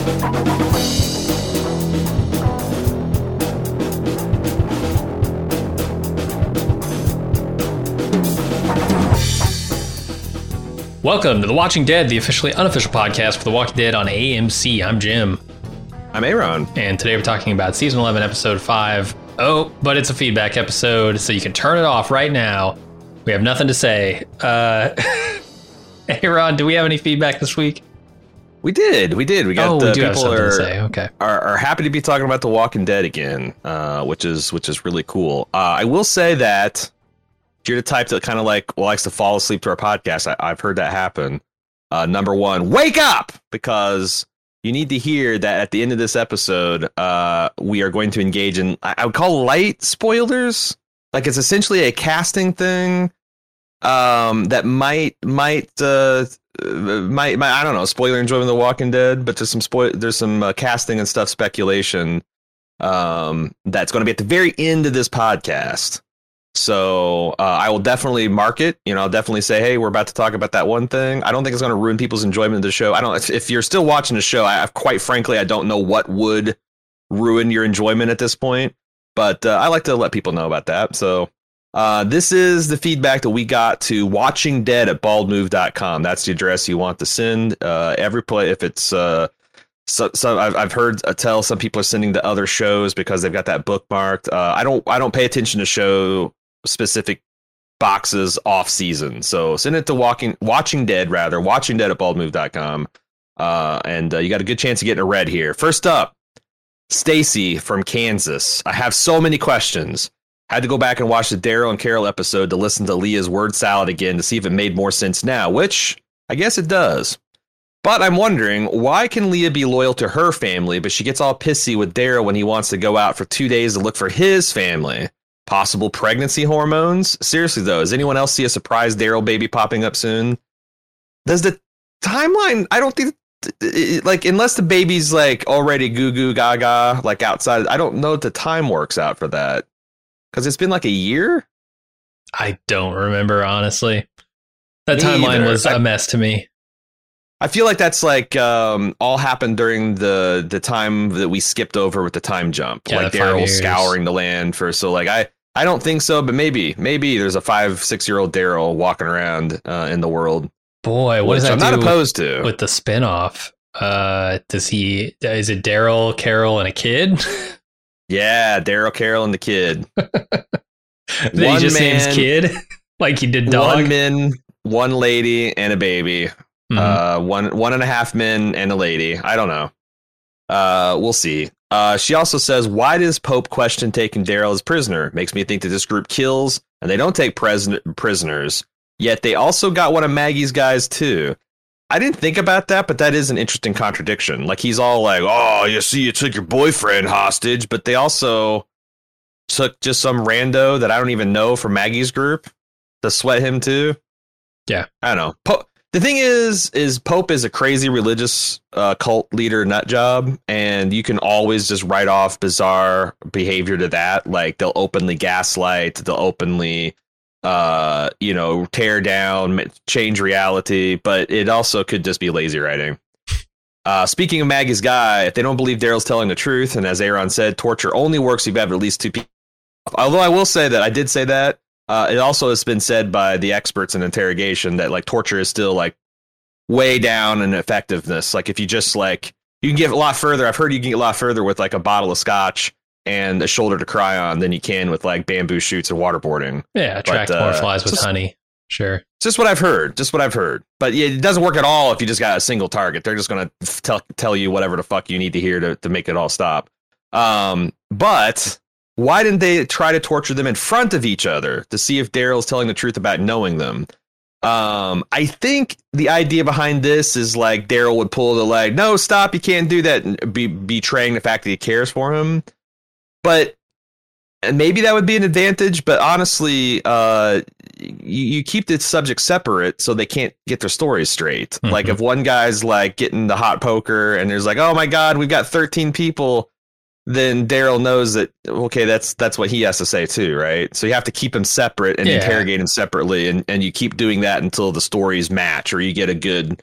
Welcome to The Watching Dead, the officially unofficial podcast for The Walking Dead on AMC. I'm Jim. I'm Aaron. And today we're talking about Season 11, Episode 5. Oh, but it's a feedback episode, so you can turn it off right now. We have nothing to say. Aaron, do we have any feedback this week? We did. We got we do have something to say. Okay. Are happy to be talking about The Walking Dead again, which is really cool. I will say that if you're the type that kind of likes to fall asleep to our podcast, I've heard that happen. Number one, wake up, because you need to hear that at the end of this episode, we are going to engage in, I would call light spoilers. Like, it's essentially a casting thing that might I don't know, spoiler enjoyment of The Walking Dead, but there's some casting and stuff speculation that's going to be at the very end of this podcast. So I will definitely mark it. I'll definitely say, hey, we're about to talk about that one thing. I don't think it's going to ruin people's enjoyment of the show. If you're still watching the show, quite frankly, I don't know what would ruin your enjoyment at this point. But I like to let people know about that. So this is the feedback that we got to watchingdead@baldmove.com. That's the address you want to send. Every play, if it's I've heard tell some people are sending to other shows because they've got that bookmarked. I don't pay attention to show specific boxes off season. So send it to watchingdead@baldmove.com. And you got a good chance of getting a read here. First up, Stacy from Kansas. I have so many questions. Had to go back and watch the Daryl and Carol episode to listen to Leah's word salad again to see if it made more sense now, which I guess it does. But I'm wondering, why can Leah be loyal to her family, but she gets all pissy with Daryl when he wants to go out for 2 days to look for his family? Possible pregnancy hormones? Seriously, though, does anyone else see a surprise Daryl baby popping up soon? Does the timeline, I don't think, unless the baby's already goo goo gaga, outside, I don't know if the time works out for that. Because it's been a year? I don't remember, honestly. That timeline was a mess to me. I feel like that's all happened during the time that we skipped over with the time jump. Yeah, Daryl scouring the land for. So I don't think so, but maybe there's a 5-6-year-old Daryl walking around in the world. Boy, what does that I'm not opposed to with the spinoff? Is it Daryl, Carol, and a kid? Yeah, Daryl, Carol, and the kid. He just names kid like he did dog. 1 man, 1 lady, and a baby. Mm-hmm. 1.5 men and a lady. I don't know. We'll see. She also says, why does Pope question taking Daryl as prisoner? Makes me think that this group kills and they don't take prisoners. Yet they also got one of Maggie's guys, too. I didn't think about that, but that is an interesting contradiction. He's all oh, you see, you took your boyfriend hostage, but they also took just some rando that I don't even know from Maggie's group to sweat him, too. Yeah. I don't know. The thing is Pope is a crazy religious cult leader nut job, and you can always just write off bizarre behavior to that. They'll openly gaslight, they'll openly, tear down, change reality, but it also could just be lazy writing. Speaking of Maggie's guy, if they don't believe Daryl's telling the truth, and as Aaron said, torture only works if you have at least 2 people. Although I will say that I did say that. It also has been said by the experts in interrogation that torture is still way down in effectiveness. If you just you can get a lot further. I've heard you can get a lot further with a bottle of scotch and a shoulder to cry on than you can with bamboo shoots and waterboarding. Yeah, attract more flies with honey. Sure. Just what I've heard. But yeah, it doesn't work at all if you just got a single target. They're just going to tell you whatever the fuck you need to hear to make it all stop. But why didn't they try to torture them in front of each other to see if Daryl's telling the truth about knowing them? I think the idea behind this is Daryl would pull the no, stop, you can't do that, and betraying the fact that he cares for him. But and maybe that would be an advantage. But honestly, you keep the subject separate so they can't get their stories straight. Mm-hmm. If one guy's getting the hot poker and there's oh my God, we've got 13 people. Then Daryl knows that, okay, that's what he has to say, too. Right. So you have to keep him separate and interrogate him separately. And you keep doing that until the stories match or you get a good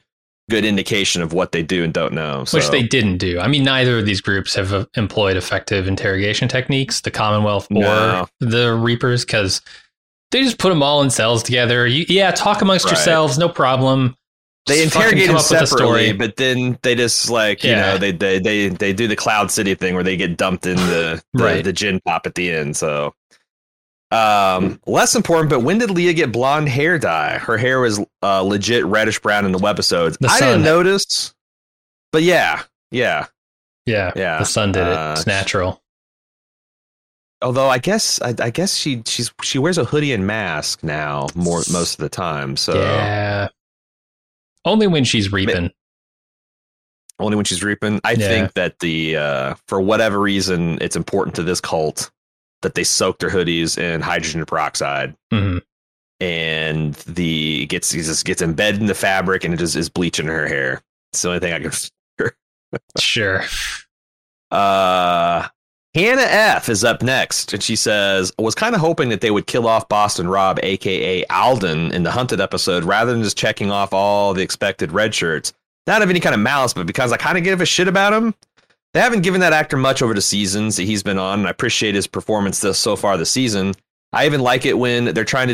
good indication of what they do and don't know. So. Which they didn't do. I mean, neither of these groups have employed effective interrogation techniques, the Commonwealth or the Reapers, because they just put them all in cells together. Talk amongst yourselves, no problem. They interrogate them separately, but then they just they do the Cloud City thing where they get dumped in the gin pop at the end. So less important, but when did Leah get blonde hair dye? Her hair was legit reddish brown in the webisodes. I didn't notice, but yeah. The sun did it. It's natural. Although I guess she wears a hoodie and mask now most of the time. So yeah. Only when she's reaping. Only when she's reaping. I think that for whatever reason, it's important to this cult that they soak their hoodies in hydrogen peroxide, and it gets embedded in the fabric, and it just is bleaching her hair. It's the only thing I can figure. Sure. Hannah F is up next, and she says, I was kind of hoping that they would kill off Boston Rob, aka Alden, in the Hunted episode, rather than just checking off all the expected red shirts. Not of any kind of malice, but because I kind of give a shit about him. They haven't given that actor much over the seasons that he's been on, and I appreciate his performance so far this season. I even like it when they're trying to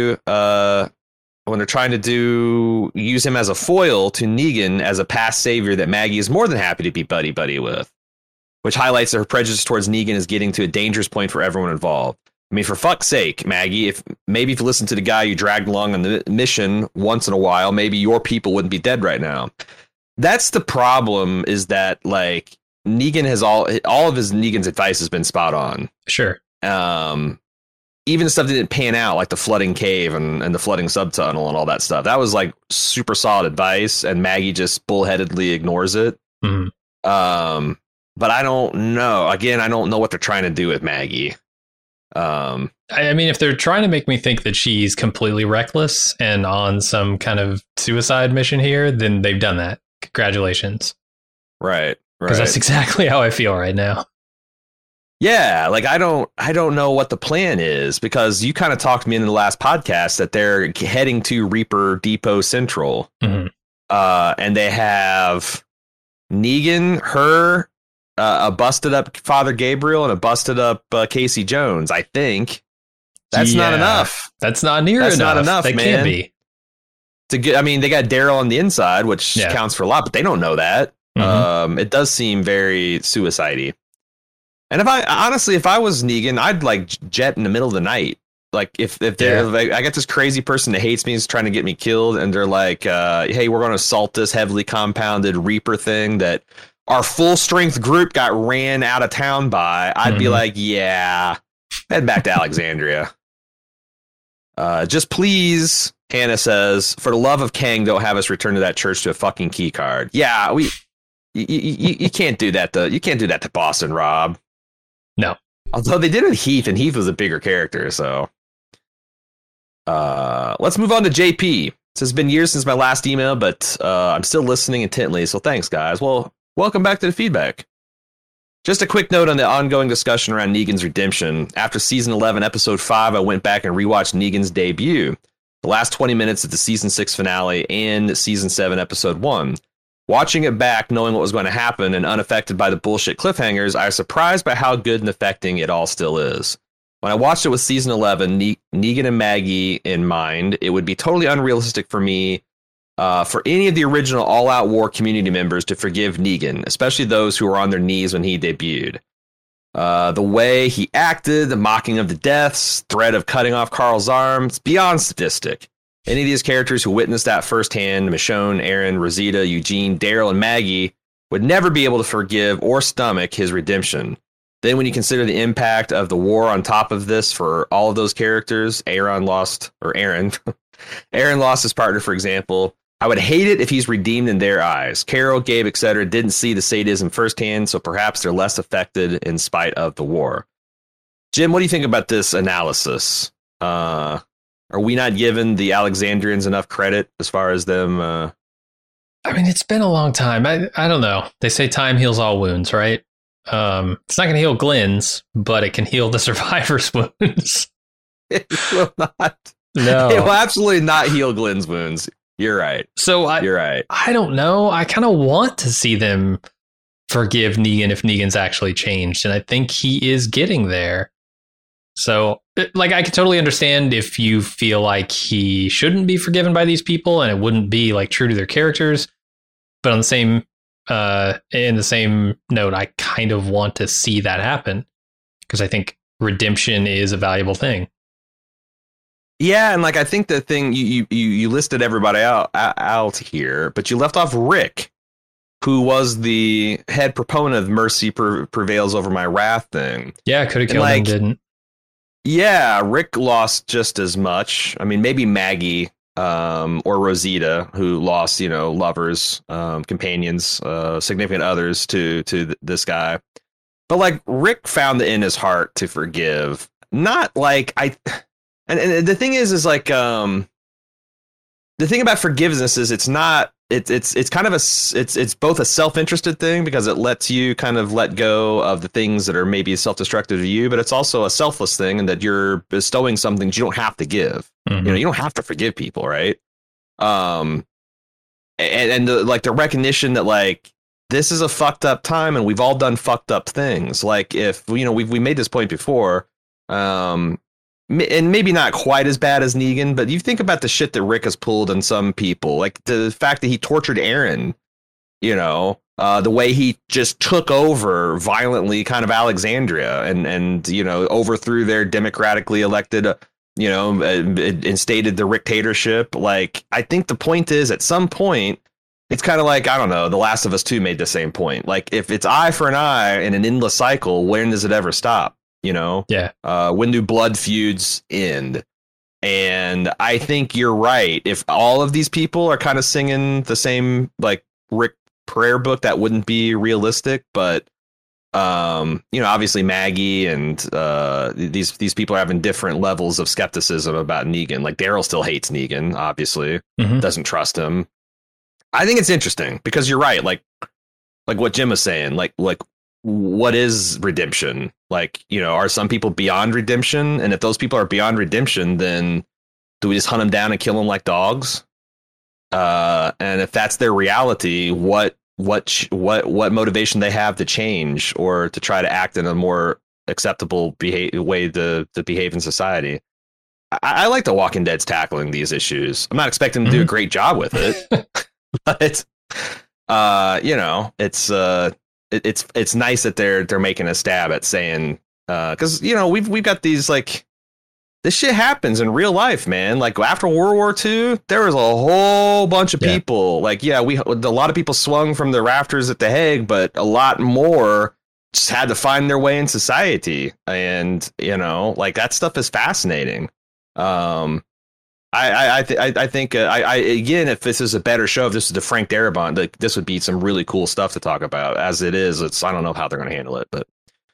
use him as a foil to Negan as a past savior that Maggie is more than happy to be buddy with, which highlights that her prejudice towards Negan is getting to a dangerous point for everyone involved. I mean, for fuck's sake, Maggie, if you listen to the guy you dragged along on the mission once in a while, maybe your people wouldn't be dead right now. That's the problem, is that Negan has all of Negan's advice has been spot on. Sure. Even the stuff that didn't pan out, like the flooding cave and the flooding subtunnel and all that stuff. That was super solid advice, and Maggie just bullheadedly ignores it. Mm-hmm. But I don't know. Again, I don't know what they're trying to do with Maggie. I mean, if they're trying to make me think that she's completely reckless and on some kind of suicide mission here, then they've done that. Congratulations. Right. Because that's exactly how I feel right now. Yeah, I don't know what the plan is, because you kind of talked me into the last podcast that they're heading to Reaper Depot Central. Mm-hmm. And they have Negan, her, a busted up Father Gabriel, and a busted up Casey Jones, I think. That's not enough. That's not near enough. That's not enough, that man. Can't be. I mean, they got Daryl on the inside, which counts for a lot, but they don't know that. Mm-hmm. It does seem very suicide-y. And if I was Negan, I'd jet in the middle of the night. If they're I got this crazy person that hates me, is trying to get me killed, and they're like, hey, we're going to assault this heavily compounded Reaper thing that our full strength group got ran out of town by. I'd be like, yeah, head back to Alexandria. Just please, Hannah says, for the love of Kang, don't have us return to that church to a fucking key card. Yeah, you can't do that. You can't do that to Boston Rob. No. Although they did it with Heath, and Heath was a bigger character, so. Let's move on to JP. It's been years since my last email, but I'm still listening intently, so thanks, guys. Well, welcome back to the feedback. Just a quick note on the ongoing discussion around Negan's redemption. After Season 11, Episode 5, I went back and rewatched Negan's debut. The last 20 minutes of the Season 6 finale and Season 7, Episode 1. Watching it back, knowing what was going to happen, and unaffected by the bullshit cliffhangers, I was surprised by how good and affecting it all still is. When I watched it with Season 11, Negan and Maggie in mind, it would be totally unrealistic for me, for any of the original All Out War community members to forgive Negan, especially those who were on their knees when he debuted. The way he acted, the mocking of the deaths, threat of cutting off Carl's arms, beyond sadistic. Any of these characters who witnessed that firsthand, Michonne, Aaron, Rosita, Eugene, Daryl, and Maggie, would never be able to forgive or stomach his redemption. Then when you consider the impact of the war on top of this for all of those characters, Aaron lost his partner, for example. I would hate it if he's redeemed in their eyes. Carol, Gabe, etc. didn't see the sadism firsthand, so perhaps they're less affected in spite of the war. Jim, what do you think about this analysis? Are we not giving the Alexandrians enough credit as far as them? I mean, it's been a long time. I don't know. They say time heals all wounds, right? It's not going to heal Glenn's, but it can heal the survivor's wounds. It will not. No. It will absolutely not heal Glenn's wounds. You're right. So you're right. I don't know. I kind of want to see them forgive Negan if Negan's actually changed, and I think he is getting there. So, like, I could totally understand if you feel like he shouldn't be forgiven by these people, and it wouldn't be like true to their characters. But on the same, in the same note, I kind of want to see that happen because I think redemption is a valuable thing. Yeah, and like I think the thing you listed everybody out here, but you left off Rick, who was the head proponent of mercy prevails over my wrath thing. Yeah, could have killed him, didn't. Yeah, Rick lost just as much. I mean, maybe Maggie or Rosita, who lost, lovers, companions, significant others to this guy. But like Rick found it in his heart to forgive. Not like And the thing is like the thing about forgiveness is it's not it's kind of it's both a self-interested thing because it lets you kind of let go of the things that are maybe self-destructive to you, but it's also a selfless thing in that you're bestowing something you don't have to give. Mm-hmm. You don't have to forgive people, right? And the recognition that like this is a fucked up time and we've all done fucked up things. Like if we made this point before. And maybe not quite as bad as Negan, but you think about the shit that Rick has pulled on some people, like the fact that he tortured Aaron, the way he just took over violently kind of Alexandria and overthrew their democratically elected, instated the Ricktatorship. Like, I think the point is at some point, it's kind of like, I don't know, The Last of Us 2 made the same point. Like, if it's eye for an eye in an endless cycle, when does it ever stop? Yeah. When do blood feuds end? And I think you're right. If all of these people are kind of singing the same like Rick prayer book, that wouldn't be realistic. But obviously Maggie and these people are having different levels of skepticism about Negan. Like Daryl still hates Negan, obviously, doesn't trust him. I think it's interesting because you're right. Like what Jim was saying. Like what is redemption? Like, are some people beyond redemption? And if those people are beyond redemption, then do we just hunt them down and kill them like dogs? And if that's their reality, what motivation they have to change or to try to act in a more acceptable way to behave in society? I like The Walking Dead's tackling these issues. I'm not expecting them to do a great job with it, but it's nice that they're making a stab at saying because we've got these like this shit happens in real life, man. Like after World War II, there was a whole bunch of people like a lot of people swung from the rafters at The Hague, but a lot more just had to find their way in society, and like that stuff is fascinating. I think again, if this is a better show, if this is the Frank Darabont, like this would be some really cool stuff to talk about. As it is, I don't know how they're going to handle it, but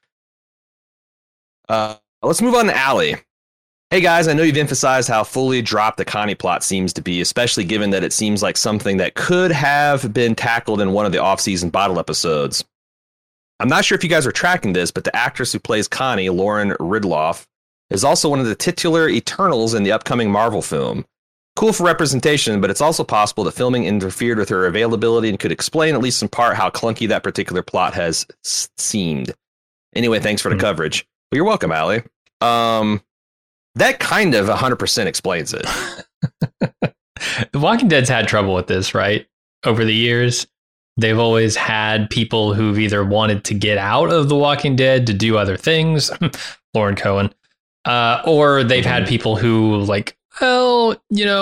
let's move on to Allie. Hey guys, I know you've emphasized how fully dropped the Connie plot seems to be, especially given that it seems like something that could have been tackled in one of the off-season bottle episodes. I'm not sure if you guys are tracking this, but the actress who plays Connie, Lauren Ridloff, is also one of the titular Eternals in the upcoming Marvel film. Cool for representation, but it's also possible that filming interfered with her availability and could explain, at least in part, how clunky that particular plot has seemed. Anyway, thanks for the coverage. Well, you're welcome, Allie. That kind of 100% explains it. The Walking Dead's had trouble with this, right? Over the years, they've always had people who've either wanted to get out of The Walking Dead to do other things, Lauren Cohen, or they've had people who like, well,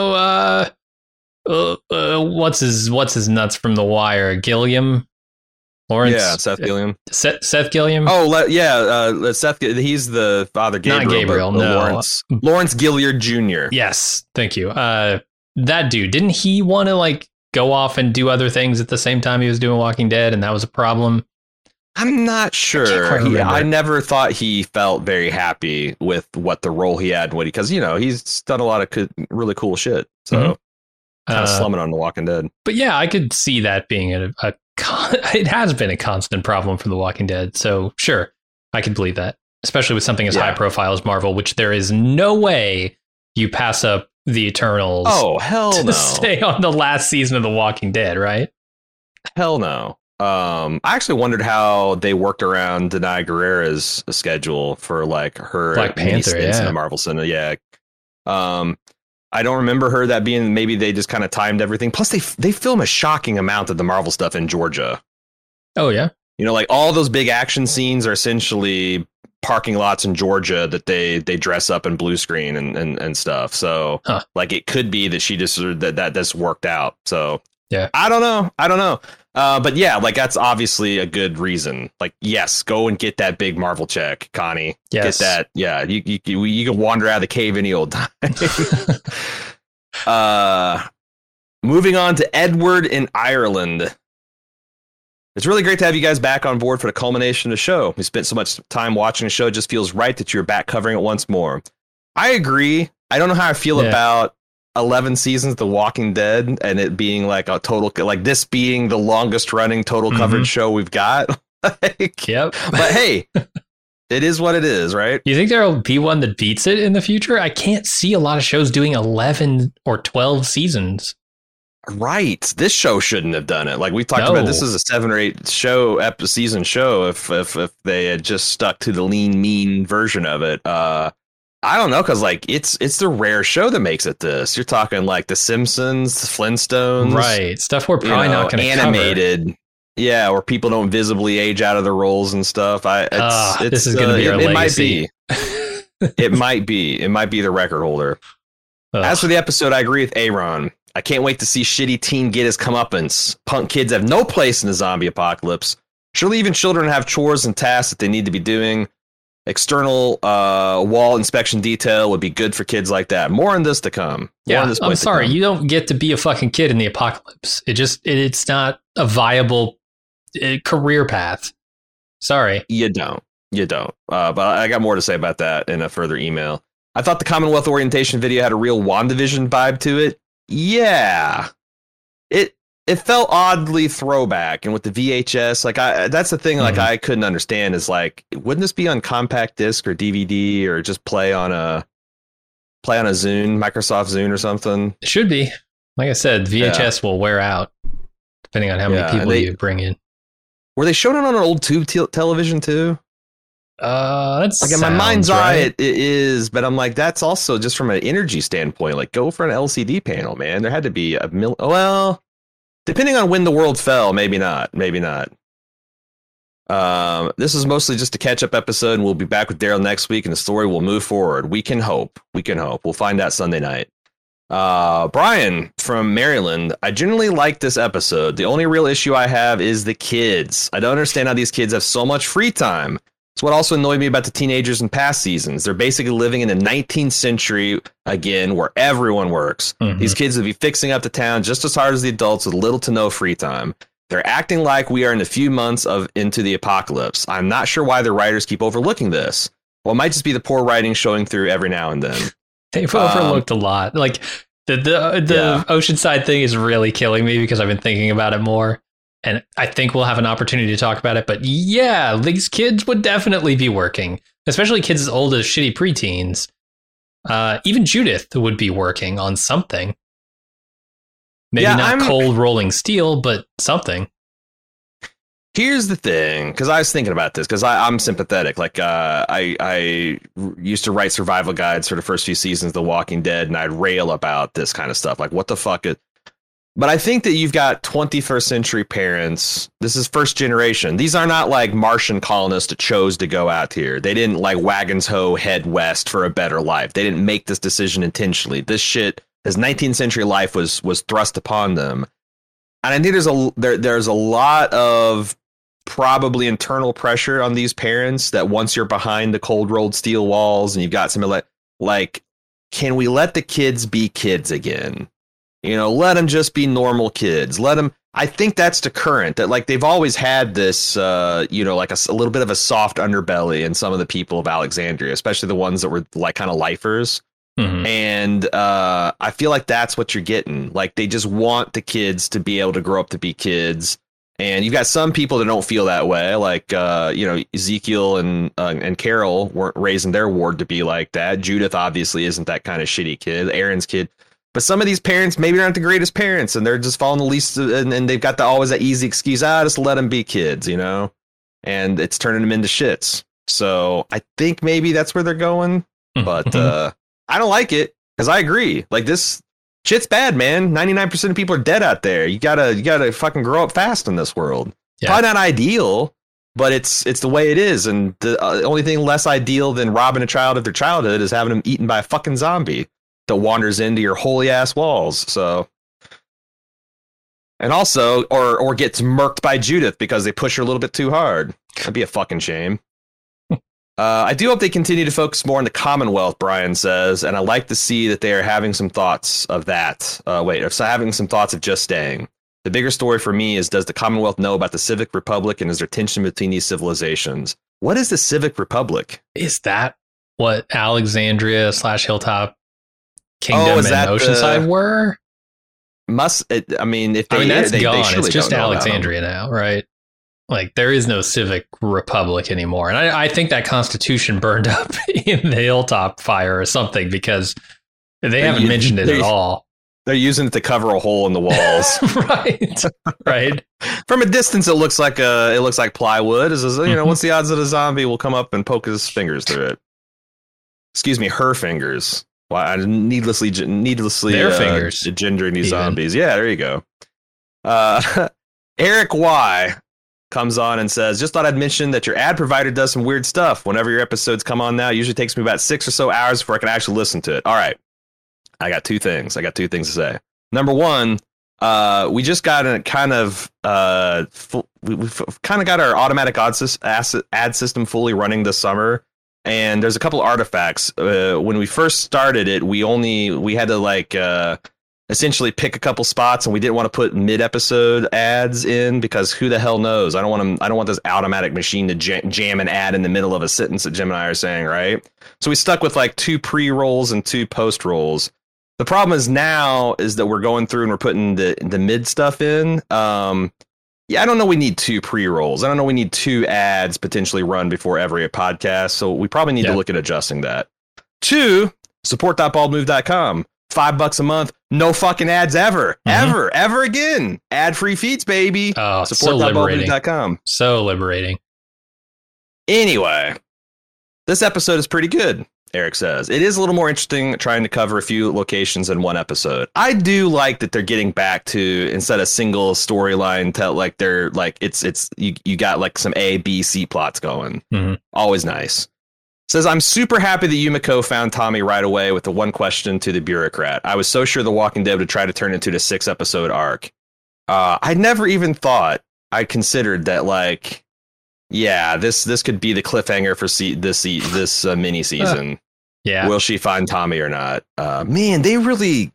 what's his nuts from The Wire? Gilliam? Lawrence? Yeah, Seth Gilliam. Seth Gilliam? Oh, Seth. He's the father Gabriel. Not Gabriel, no. Lawrence Gilliard Jr. Yes, thank you. That dude, didn't he want to like go off and do other things at the same time he was doing Walking Dead, and that was a problem? I'm not sure. I never thought he felt very happy with what the role he had, because he's done a lot of really cool shit. So kind of slumming on The Walking Dead. But yeah, I could see that being it has been a constant problem for The Walking Dead. So sure, I could believe that, especially with something as high profile as Marvel, which there is no way you pass up the Eternals. Oh, hell to no. stay on the last season of The Walking Dead, right? Hell no. I actually wondered how they worked around Denai Guerrera's schedule for like her Black Panther, in the Marvel Cinema. Yeah. I don't remember her that being, maybe they just kind of timed everything. Plus they film a shocking amount of the Marvel stuff in Georgia. Oh yeah. You know, like all those big action scenes are essentially parking lots in Georgia that they dress up in blue screen and stuff. So like it could be that she just that this worked out. So yeah, I don't know. But yeah, like that's obviously a good reason. Like, yes, go and get that big Marvel check, Connie. Yes. Get that. Yeah, you can wander out of the cave any old time. Moving on to Edward in Ireland. It's really great to have you guys back on board for the culmination of the show. We spent so much time watching the show. It just feels right that you're back covering it once more. I agree. I don't know how I feel about 11 seasons of The Walking Dead and it being like a total, like this being the longest running total coverage show we've got. Yep. But hey, it is what it is, right? You think there'll be one that beats it in the future? I can't see a lot of shows doing 11 or 12 seasons. Right. This show shouldn't have done it. Like we talked about, this is a 7 or 8 season show. If they had just stuck to the lean, mean version of it. I don't know, because like it's the rare show that makes it this. You're talking like The Simpsons, The Flintstones, right? Stuff we're probably not going to animated. Cover. Yeah, where people don't visibly age out of their roles and stuff. This is going to be our legacy. It might be. It might be the record holder. As for the episode, I agree with Aaron. I can't wait to see shitty teen get his comeuppance. Punk kids have no place in the zombie apocalypse. Surely even children have chores and tasks that they need to be doing. External wall inspection detail would be good for kids like that. More on this to come. I'm sorry. You don't get to be a fucking kid in the apocalypse. It's not a viable career path. Sorry. You don't. But I got more to say about that in a further email. I thought the Commonwealth orientation video had a real WandaVision vibe to it. Yeah, it felt oddly throwback, and with the VHS, like that's the thing. Like I couldn't understand is like, wouldn't this be on compact disc or DVD or just play on a Zune, Microsoft Zune or something? It should be. Like I said, VHS will wear out depending on how many people you bring in. Were they showing it on an old tube television too? That's like in my mind's eye, it is, but I'm like, that's also just from an energy standpoint. Like, go for an LCD panel, man. There had to be well, depending on when the world fell, maybe not. This is mostly just a catch-up episode, and we'll be back with Daryl next week, and the story will move forward. We can hope. We'll find out Sunday night. Brian from Maryland. I generally like this episode. The only real issue I have is the kids. I don't understand how these kids have so much free time. It's what also annoyed me about the teenagers in past seasons. They're basically living in the 19th century again, where everyone works. These kids would be fixing up the town just as hard as the adults with little to no free time. They're acting like we are in a few months into the apocalypse. I'm not sure why the writers keep overlooking this. Well, it might just be the poor writing showing through every now and then. They've overlooked a lot. Like the Oceanside thing is really killing me because I've been thinking about it more. And I think we'll have an opportunity to talk about it. But yeah, these kids would definitely be working, especially kids as old as shitty preteens. Even Judith would be working on something. Maybe not cold rolling steel, but something. Here's the thing, because I was thinking about this, because I'm sympathetic. Like, I used to write survival guides for the first few seasons of The Walking Dead, and I'd rail about this kind of stuff. Like, what the fuck is... But I think that you've got 21st century parents. This is first generation. These are not like Martian colonists that chose to go out here. They didn't like wagons ho head west for a better life. They didn't make this decision intentionally. This shit, as 19th century life was thrust upon them. And I think there's a lot of probably internal pressure on these parents that once you're behind the cold rolled steel walls and you've got some like, can we let the kids be kids again? You know, let them just be normal kids. Let them. I think that's the current that like they've always had this, like a little bit of a soft underbelly in some of the people of Alexandria, especially the ones that were like kind of lifers. And I feel like that's what you're getting. Like they just want the kids to be able to grow up to be kids. And you've got some people that don't feel that way, like Ezekiel and Carol weren't raising their ward to be like that. Judith obviously isn't that kind of shitty kid. Aaron's kid, but some of these parents maybe aren't the greatest parents, and they're just following the least, and they've got always that easy excuse. Just let them be kids, and it's turning them into shits. So I think maybe that's where they're going, but I don't like it because I agree. Like this. Shit's bad, man. 99% of people are dead out there. You gotta fucking grow up fast in this world. Yeah. Probably not ideal, but it's the way it is. And the only thing less ideal than robbing a child of their childhood is having them eaten by a fucking zombie that wanders into your holy ass walls. So, and also, or gets murked by Judith because they push her a little bit too hard. That'd be a fucking shame. I do hope they continue to focus more on the Commonwealth, Brian says, and I like to see that they are having some thoughts of that. Having some thoughts of just staying. The bigger story for me is, does the Commonwealth know about the Civic Republic, and is there tension between these civilizations? What is the Civic Republic? Is that what Alexandria / Hilltop Kingdom and Oceanside were? That's gone. It's just Alexandria now, right? Like, there is no Civic Republic anymore. And I think that Constitution burned up in the Hilltop fire or something, because they haven't mentioned it at all. They're using it to cover a hole in the walls. Right. From a distance, it looks like plywood. What's the odds that a zombie will come up and poke his fingers through it? Excuse me, her fingers. Why, needlessly their fingers gendering these zombies. Yeah, there you go. Eric Y comes on and says, just thought I'd mention that your ad provider does some weird stuff. Whenever your episodes come on now, it usually takes me about 6 or so hours before I can actually listen to it. All right. I got two things to say. Number one, we just got a kind of we've kind of got our automatic ad system fully running this summer. And there's a couple artifacts. When we first started it, we had to essentially pick a couple spots, and we didn't want to put mid-episode ads in because who the hell knows? I don't want this automatic machine to jam an ad in the middle of a sentence that Jim and I are saying, right? So we stuck with like 2 pre-rolls and 2 post-rolls. The problem is now is that we're going through and we're putting the mid stuff in. I don't know. We need 2 pre-rolls. I don't know. We need 2 ads potentially run before every podcast. So we probably need to look at adjusting that. 2, support.baldmove.com. $5 a month. No fucking ads ever. Ever again. Ad-free feeds, baby. Oh, support.baldmove.com. So liberating. Anyway, this episode is pretty good, Eric says. It is a little more interesting trying to cover a few locations in one episode. I do like that they're getting back to, instead of single storyline, you got like some A, B, C plots going. Always nice. Says, I'm super happy that Yumiko found Tommy right away with the one question to the bureaucrat. I was so sure The Walking Dead would try to turn it into the 6-episode arc. I never even thought, I considered that, like, yeah, this could be the cliffhanger for this mini season. Yeah. Will she find Tommy or not? Man, they really...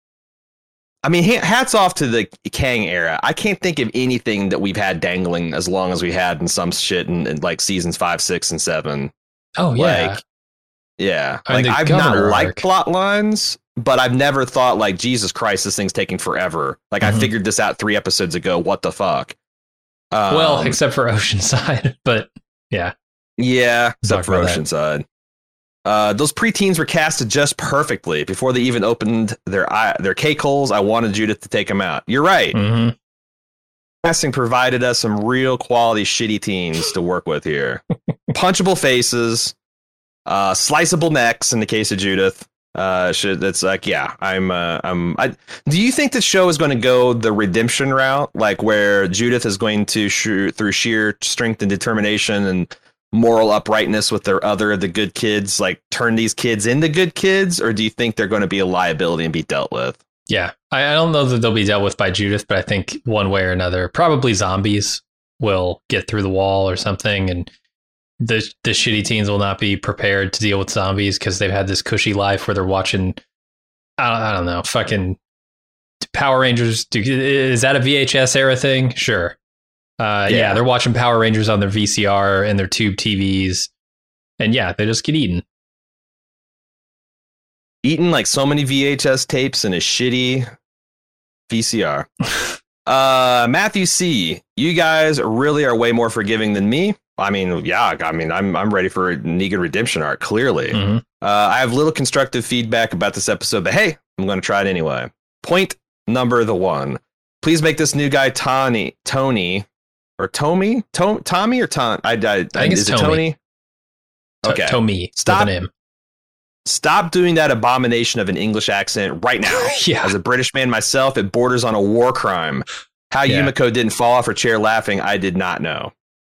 I mean, hats off to the Kang era. I can't think of anything that we've had dangling as long as we had in some shit in like seasons 5, 6, and 7. Oh, yeah. Like, I've not liked plot lines, but I've never thought, like, Jesus Christ, this thing's taking forever. Like, I figured this out 3 episodes ago. What the fuck? Well, except for Oceanside, but yeah. Yeah, except for Oceanside. Those preteens were casted just perfectly. Before they even opened their cake holes, I wanted Judith to take them out. You're right. Casting provided us some real quality shitty teens to work with here. Punchable faces, sliceable necks in the case of Judith. That's like, yeah, do you think the show is going to go the redemption route, like where Judith is going to, through sheer strength and determination and moral uprightness with the good kids, like turn these kids into good kids? Or do you think they're going to be a liability and be dealt with? Yeah, I don't know that they'll be dealt with by Judith, but I think one way or another, probably zombies will get through the wall or something, and the shitty teens will not be prepared to deal with zombies because they've had this cushy life where they're watching, I don't know, fucking Power Rangers. Is that a VHS era thing? Sure. Yeah, they're watching Power Rangers on their VCR and their tube TVs, and yeah, they just get eaten. Eaten like so many VHS tapes in a shitty VCR. Matthew C., you guys really are way more forgiving than me. I mean, yeah, I'm ready for a Negan redemption arc, clearly. Mm-hmm. I have little constructive feedback about this episode, but hey, I'm going to try it anyway. Point number 1. Please make this new guy Tommy or Tommy? Tommy or Ton? I think it's Tony. Okay. Tommy. Stop doing that abomination of an English accent right now. Yeah. As a British man myself, it borders on a war crime. How Yumiko didn't fall off her chair laughing, I did not know.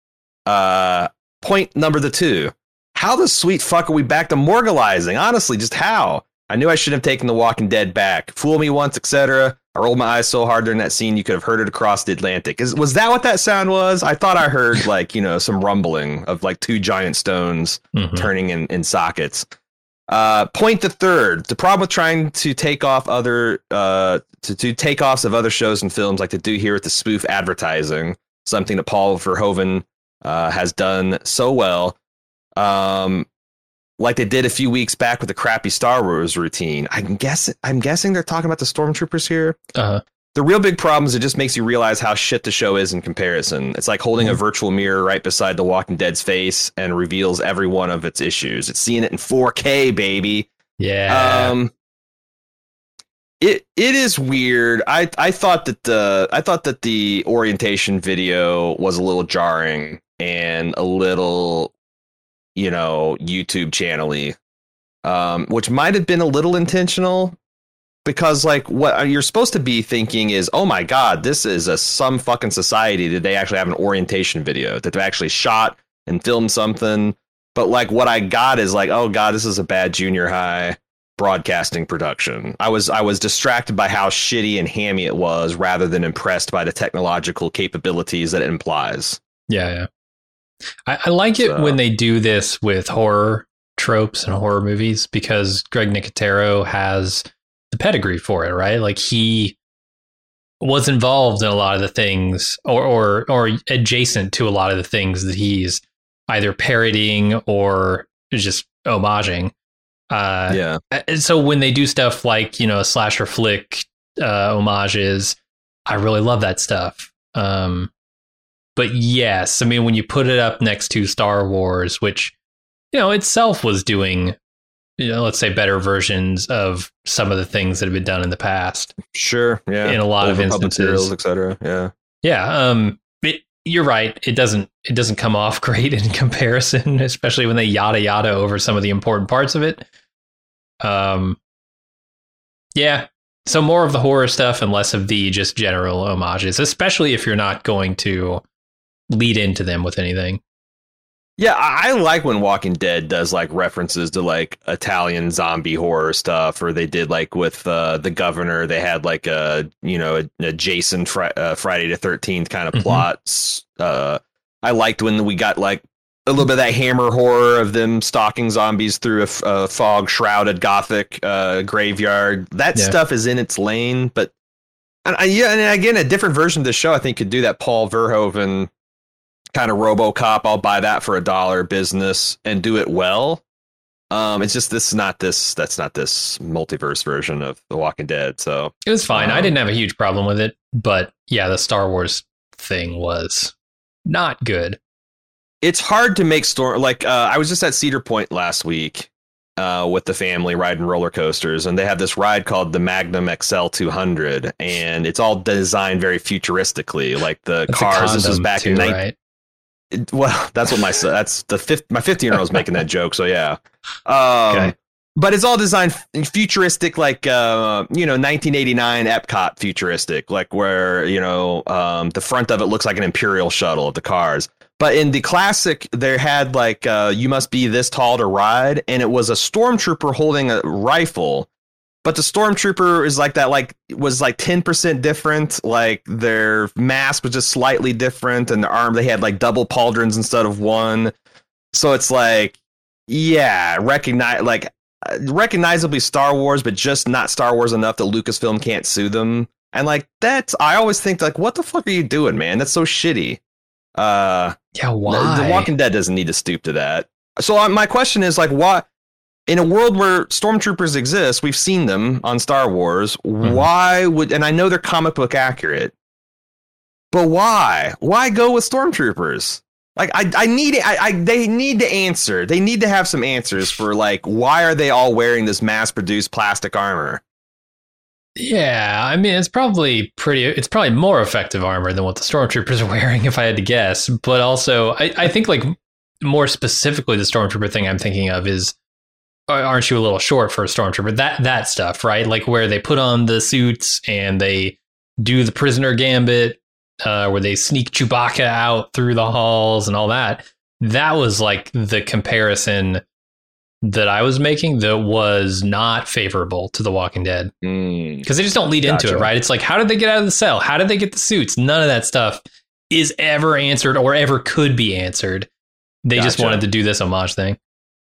Point number 2. How the sweet fuck are we back to morgalizing? Honestly, just how? I knew I shouldn't have taken The Walking Dead back. Fool me once, etc. I rolled my eyes so hard during that scene you could have heard it across the Atlantic. Was that what that sound was? I thought I heard some rumbling of like 2 giant stones turning in sockets. Point the 3rd. The problem with trying to take off other to takeoffs of other shows and films like they do here with the spoof advertising, something that Paul Verhoeven has done so well. Like they did a few weeks back with the crappy Star Wars routine. I'm guessing they're talking about the Stormtroopers here. Uh-huh. The real big problem is it just makes you realize how shit the show is in comparison. It's like holding a virtual mirror right beside The Walking Dead's face and reveals every one of its issues. It's seeing it in 4K, baby. Yeah. It is weird. I thought that the orientation video was a little jarring and a little, YouTube channel-y, which might have been a little intentional. Because like what you're supposed to be thinking is, oh my God, this is some fucking society. Did they actually have an orientation video? That they actually shot and filmed something? But like what I got is like, oh God, this is a bad junior high broadcasting production. I was distracted by how shitty and hammy it was rather than impressed by the technological capabilities that it implies. Yeah. I like it when they do this with horror tropes and horror movies because Greg Nicotero has the pedigree for it, right? Like he was involved in a lot of the things or adjacent to a lot of the things that he's either parodying or just homaging. So when they do stuff like, slasher flick homages, I really love that stuff. But yes, I mean, when you put it up next to Star Wars, which, itself was doing, let's say better versions of some of the things that have been done in the past. Sure. Yeah. In a lot of instances, etc. Yeah. Yeah. You're right. It doesn't come off great in comparison, especially when they yada over some of the important parts of it. Yeah. So more of the horror stuff and less of the just general homages, especially if you're not going to lead into them with anything. Yeah, I like when Walking Dead does like references to like Italian zombie horror stuff, or they did like with the Governor. They had like a Jason Friday the 13th kind of plots. I liked when we got like a little bit of that Hammer horror of them stalking zombies through a fog shrouded Gothic graveyard. That stuff is in its lane, but and again, a different version of the show I think could do that Paul Verhoeven kind of RoboCop, I'll buy that for $1 business and do it well. It's just that's not this multiverse version of The Walking Dead. So it was fine. I didn't have a huge problem with it, but yeah, the Star Wars thing was not good. It's hard to make I was just at Cedar Point last week with the family riding roller coasters, and they have this ride called the Magnum XL 200, and it's all designed very futuristically, like the cars. This was back in right? Well, that's what my 15-year-old was making that joke. So yeah. Okay. But it's all designed futuristic, like, 1989 Epcot futuristic, like where, the front of it looks like an Imperial shuttle of the cars. But in the classic, they had like, you must be this tall to ride. And it was a stormtrooper holding a rifle. But the stormtrooper is like that, was 10% different. Like their mask was just slightly different, and their arm, they had like double pauldrons instead of one. So it's like, yeah, recognizably Star Wars, but just not Star Wars enough that Lucasfilm can't sue them. And like I always think like, what the fuck are you doing, man? That's so shitty. Yeah, why? The Walking Dead doesn't need to stoop to that. So my question is like, what? In a world where stormtroopers exist, we've seen them on Star Wars. Why would, and I know they're comic book accurate, But why? Why go with stormtroopers? Like, they need to answer. They need to have some answers for, like, why are they all wearing this mass-produced plastic armor? Yeah, I mean, it's probably more effective armor than what the stormtroopers are wearing, if I had to guess. But also, I think, like, more specifically, the stormtrooper thing I'm thinking of is, aren't you a little short for a stormtrooper? That stuff, right? Like, where they put on the suits and they do the prisoner gambit, where they sneak Chewbacca out through the halls and all that. That was, like, the comparison that I was making that was not favorable to The Walking Dead, because they just don't lead into it, right? It's like, how did they get out of the cell? How did they get the suits? None of that stuff is ever answered or ever could be answered. They just wanted to do this homage thing.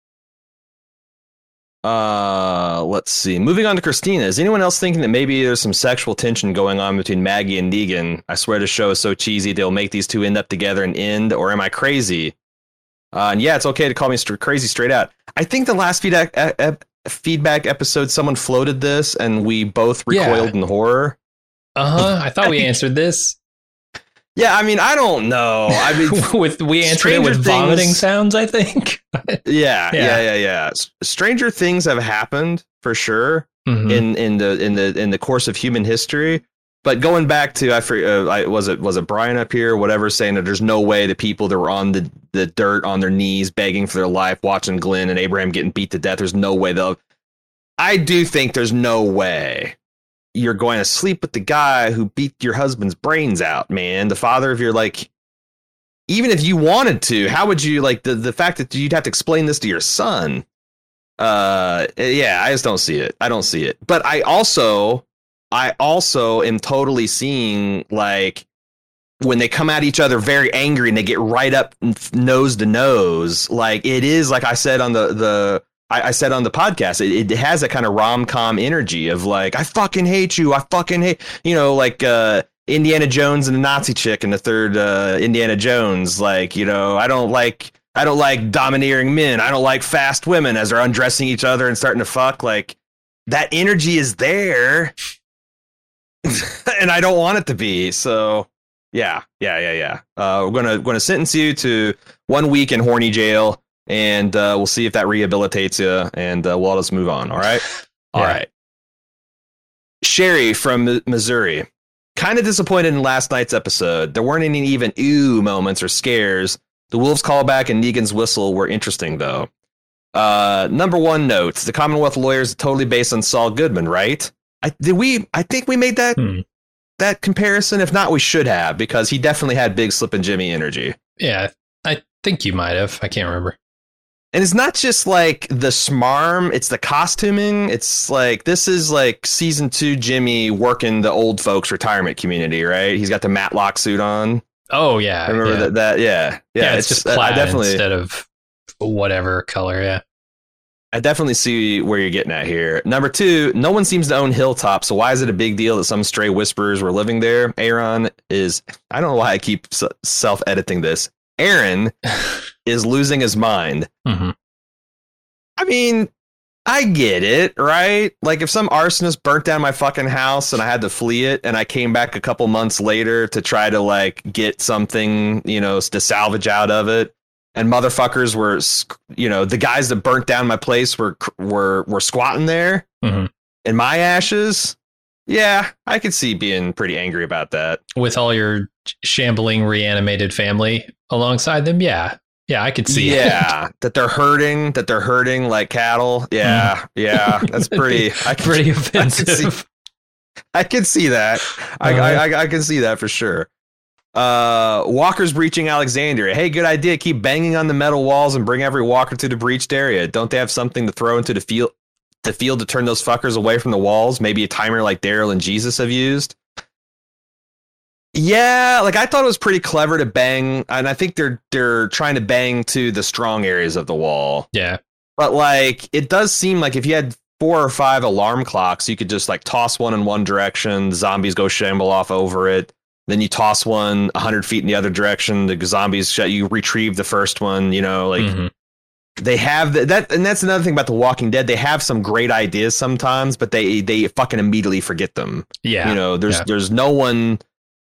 Let's see. Moving on to Christina. Is anyone else thinking that maybe there's some sexual tension going on between Maggie and Negan? I swear the show is so cheesy they'll make these two end up together and end, or am I crazy? And yeah, it's okay to call me crazy straight out. I think the last feedback episode, someone floated this, and we both recoiled in horror. I thought we answered this. Yeah, I mean, I don't know. I mean, we answered it with vomiting sounds, I think. Yeah. Stranger things have happened for sure in the course of human history. But going back to, was it Brian up here, whatever, saying that there's no way the people that were on the dirt on their knees begging for their life, watching Glenn and Abraham getting beat to death, there's no way I do think there's no way you're going to sleep with the guy who beat your husband's brains out, man. The father of your, like, even if you wanted to, how would you, like, the fact that you'd have to explain this to your son? I just don't see it. I don't see it. But I also am totally seeing, like, when they come at each other very angry and they get right up nose to nose, like, it is, like I said on I said on the podcast, it has that kind of rom-com energy of, like, I fucking hate you. I fucking hate, like Indiana Jones and the Nazi chick in the third Indiana Jones. Like, I don't like domineering men. I don't like fast women as they're undressing each other and starting to fuck. Like, that energy is there. And I don't want it to be. So yeah. We're gonna sentence you to 1 week in horny jail, and we'll see if that rehabilitates you, and we'll just move on. All right. All right. Sherry from Missouri. Kind of disappointed in last night's episode. There weren't any even ooh moments or scares. The Wolves callback and Negan's whistle were interesting, though. Number one note: the Commonwealth lawyers are totally based on Saul Goodman, right? I think we made that comparison. If not, we should have, because he definitely had Big Slip and Jimmy energy. Yeah, I think you might have. I can't remember. And it's not just like the smarm, it's the costuming. It's like, this is like season 2 Jimmy working the old folks retirement community, right? He's got the Matlock suit on. Oh, yeah. I remember that. Yeah, it's just plaid instead of whatever color. Yeah. I definitely see where you're getting at here. Number 2, no one seems to own Hilltop, so why is it a big deal that some stray whisperers were living there? Aaron is, I don't know why I keep self-editing this. Aaron is losing his mind. Mm-hmm. I mean, I get it, right? Like, if some arsonist burnt down my fucking house and I had to flee it, and I came back a couple months later to try to, like, get something, to salvage out of it, and motherfuckers were, the guys that burnt down my place were squatting there in my ashes. Yeah, I could see being pretty angry about that. With all your shambling reanimated family alongside them. Yeah, I could see it. Yeah, that they're hurting like cattle. Yeah, that's pretty offensive. I can see that. I can see that for sure. Walker's breaching Alexandria. Hey, good idea. Keep banging on the metal walls and bring every walker to the breached area. Don't they have something to throw into the field to turn those fuckers away from the walls? Maybe a timer like Daryl and Jesus have used. Yeah, like, I thought it was pretty clever to bang, and I think they're trying to bang to the strong areas of the wall. Yeah. But, like, it does seem like if you had 4 or 5 alarm clocks, you could just, like, toss one in one direction, the zombies go shamble off over it. Then you toss one 100 feet in the other direction, the zombies you retrieve the first one, They have that, and that's another thing about The Walking Dead. They have some great ideas sometimes, but they fucking immediately forget them. Yeah. There's no one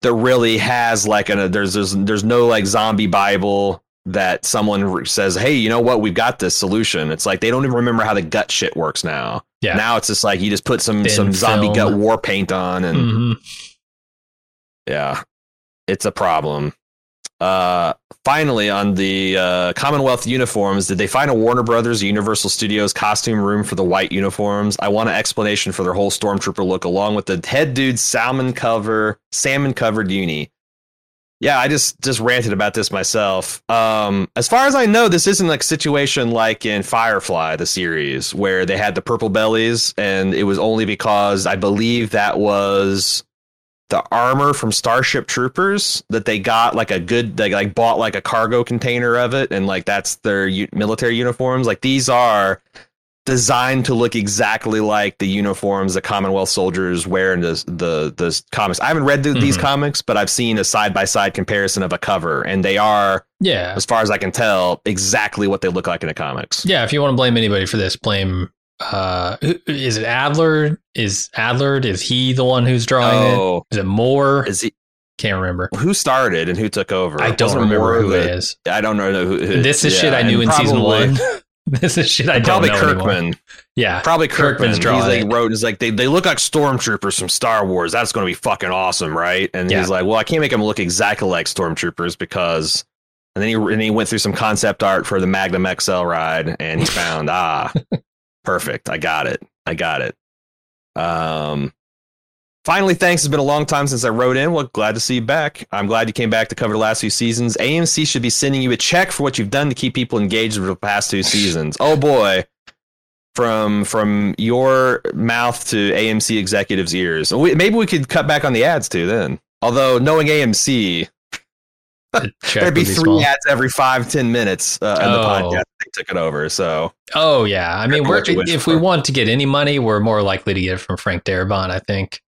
that really has like there's no like zombie Bible that someone says, hey, you know what, we've got this solution. It's like they don't even remember how the gut shit works now. Yeah. Now it's just like you just put some zombie gut war paint on and yeah, it's a problem. Finally, on the Commonwealth uniforms, did they find a Warner Brothers or Universal Studios costume room for the white uniforms? I want an explanation for their whole Stormtrooper look, along with the head dude's salmon covered uni. Yeah, I just ranted about this myself. As far as I know, this isn't like a situation like in Firefly, the series, where they had the purple bellies, and it was only because I believe that was the armor from Starship Troopers that they got like they like bought like a cargo container of it, and like that's their military uniforms. Like these are designed to look exactly like the uniforms the Commonwealth soldiers wear in the comics. I haven't read these comics, but I've seen a side-by-side comparison of a cover, and they are, as far as I can tell, exactly what they look like in the comics. Yeah, if you want to blame anybody for this, blame is it Adler? Is he the one who's drawing it? Is it Moore? Is he? Can't remember who started and who took over. I don't remember who it is. I don't know who. This is shit I knew in season 1. This is shit I don't know Probably Kirkman. Anymore. Yeah, probably Kirkman's drawing. He's like wrote. He's like they look like stormtroopers from Star Wars. That's going to be fucking awesome, right? And he's like, well, I can't make them look exactly like stormtroopers because. And then he went through some concept art for the Magnum XL ride, and he found perfect. I got it. Finally, thanks. It's been a long time since I wrote in. Well, glad to see you back. I'm glad you came back to cover the last few seasons. AMC should be sending you a check for what you've done to keep people engaged over the past 2 seasons. Oh boy. From your mouth to AMC executives' ears. Maybe we could cut back on the ads too then. Although knowing AMC, there'd be 3 ads every 5-10 minutes in the podcast. They took it over. So. Oh yeah. I mean, if we want to get any money, we're more likely to get it from Frank Darabont, I think.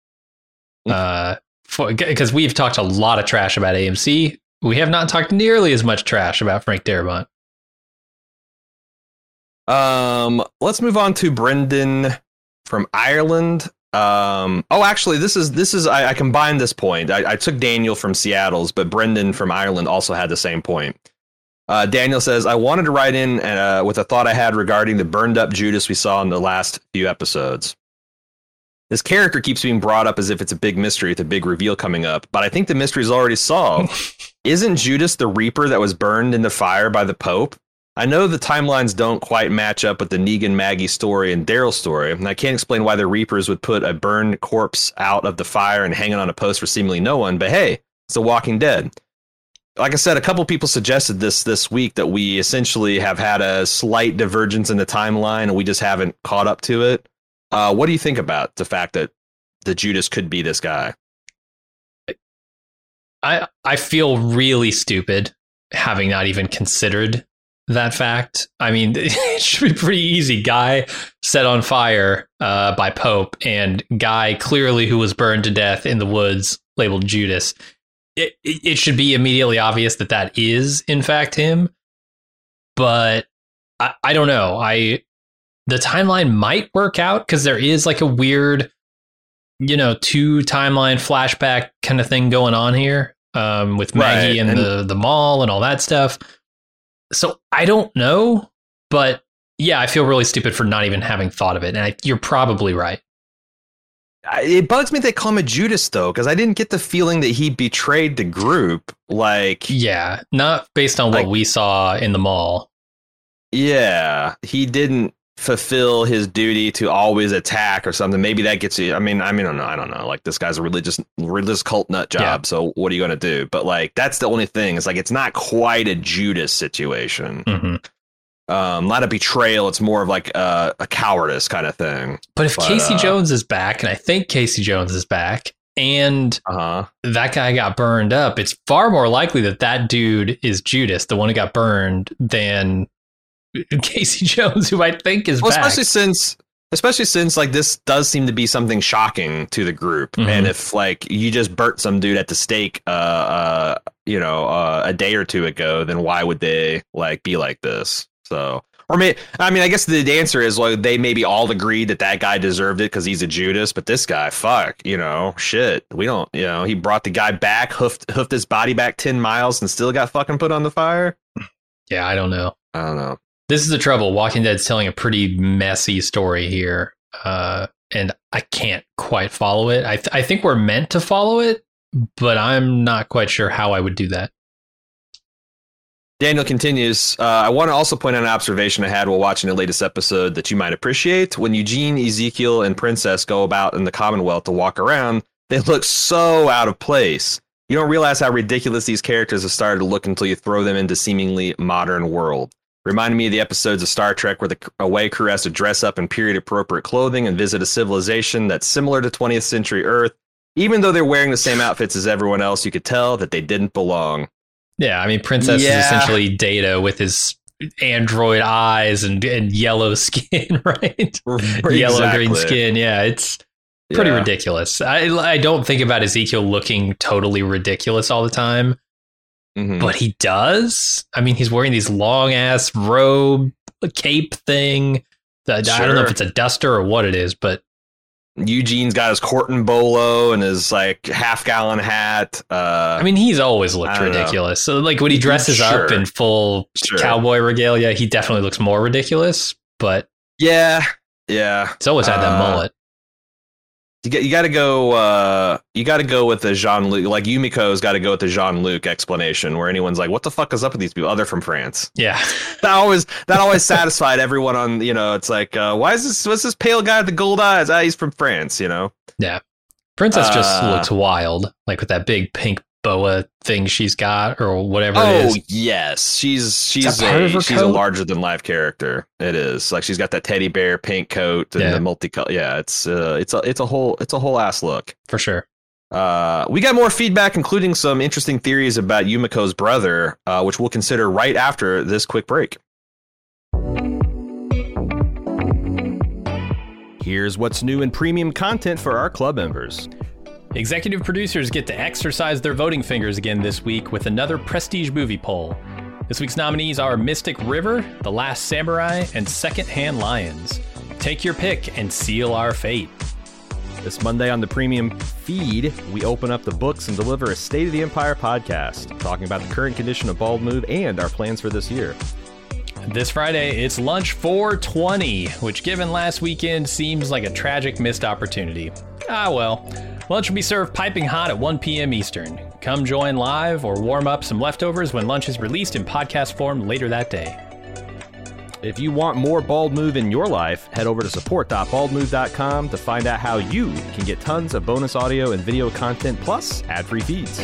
Because we've talked a lot of trash about AMC. We have not talked nearly as much trash about Frank Darabont. Let's move on to Brendan from Ireland. Actually, this is I combined this point. I took Daniel from Seattle's, but Brendan from Ireland also had the same point. Daniel says, I wanted to write in with a thought I had regarding the burned up Judas we saw in the last few episodes. This character keeps being brought up as if it's a big mystery with a big reveal coming up, but I think the mystery is already solved. Isn't Judas the Reaper that was burned in the fire by the Pope? I know the timelines don't quite match up with the Negan-Maggie story and Daryl's story, and I can't explain why the Reapers would put a burned corpse out of the fire and hang it on a post for seemingly no one, but hey, it's The Walking Dead. Like I said, a couple people suggested this week that we essentially have had a slight divergence in the timeline and we just haven't caught up to it. What do you think about the fact that the Judas could be this guy? I feel really stupid having not even considered that fact. I mean, it should be pretty easy. Guy set on fire by Pope, and guy clearly who was burned to death in the woods labeled Judas. It should be immediately obvious that is in fact him. But I don't know. The timeline might work out because there is like a weird, 2 timeline flashback kind of thing going on here with Maggie and the mall and all that stuff. So I don't know, but yeah, I feel really stupid for not even having thought of it. And you're probably right. It bugs me they call him a Judas, though, because I didn't get the feeling that he betrayed the group. Yeah, not based on what we saw in the mall. Yeah, he didn't fulfill his duty to always attack or something. Maybe that gets you. I mean, I don't know. Like, this guy's a religious cult nut job. Yeah. So what are you going to do? But that's the only thing. It's it's not quite a Judas situation. Mm-hmm. Not a betrayal. It's more of a cowardice kind of thing. But if Casey Jones is back, and I think Casey Jones is back, and that guy got burned up, it's far more likely that dude is Judas, the one who got burned, than Casey Jones, who I think is back. Especially since this does seem to be something shocking to the group. Mm-hmm. And if you just burnt some dude at the stake a day or two ago, then why would they be like this? So Or I guess the answer is like they maybe all agreed that guy deserved it because he's a Judas, but this guy, fuck, shit. We don't, he brought the guy back, hoofed his body back 10 miles and still got fucking put on the fire. Yeah, I don't know. This is the trouble. Walking Dead's telling a pretty messy story here, and I can't quite follow it. I think we're meant to follow it, but I'm not quite sure how I would do that. Daniel continues, I want to also point out an observation I had while watching the latest episode that you might appreciate. When Eugene, Ezekiel, and Princess go about in the Commonwealth to walk around, they look so out of place. You don't realize how ridiculous these characters have started to look until you throw them into seemingly modern world. Reminded me of the episodes of Star Trek where the away crew has to dress up in period-appropriate clothing and visit a civilization that's similar to 20th century Earth. Even though they're wearing the same outfits as everyone else, you could tell that they didn't belong. Yeah, I mean, Princess is essentially Data with his android eyes and yellow skin, right? Exactly. Yellow green skin. Yeah, it's pretty ridiculous. I don't think about Ezekiel looking totally ridiculous all the time, but he does. I mean, he's wearing these long ass robe, cape thing. I don't know if it's a duster or what it is, but Eugene's got his Corton bolo and his like half-gallon hat. I mean, he's always looked ridiculous. So like when he dresses up in full cowboy regalia, he definitely looks more ridiculous. But yeah, he's always had that mullet. You got to go. You got to go with the Jean-Luc. Like Yumiko's got to go with the Jean-Luc explanation, where anyone's like, "What the fuck is up with these people?" They're from France. Yeah, that always satisfied everyone. On it's like, what's this pale guy with the gold eyes? He's from France. Yeah, Princess just looks wild, like with that big pink boa thing she's got or whatever it is. Oh yes, she's a larger than life character. It is like she's got that teddy bear pink coat and the multicolor. Yeah, it's a whole ass look for sure. We got more feedback, including some interesting theories about Yumiko's brother, which we'll consider right after this quick break. Here's what's new in premium content for our club members. Executive producers get to exercise their voting fingers again this week with another prestige movie poll. This week's nominees are Mystic River, The Last Samurai, and Secondhand Lions. Take your pick and seal our fate. This Monday on the premium feed, we open up the books and deliver a State of the Empire podcast, talking about the current condition of Bald Move and our plans for this year. This Friday, it's Lunch 420, which given last weekend seems like a tragic missed opportunity. Ah well, lunch will be served piping hot at 1 p.m. Eastern. Come join live or warm up some leftovers when lunch is released in podcast form later that day. If you want more Bald Move in your life, head over to support.baldmove.com to find out how you can get tons of bonus audio and video content plus ad-free feeds.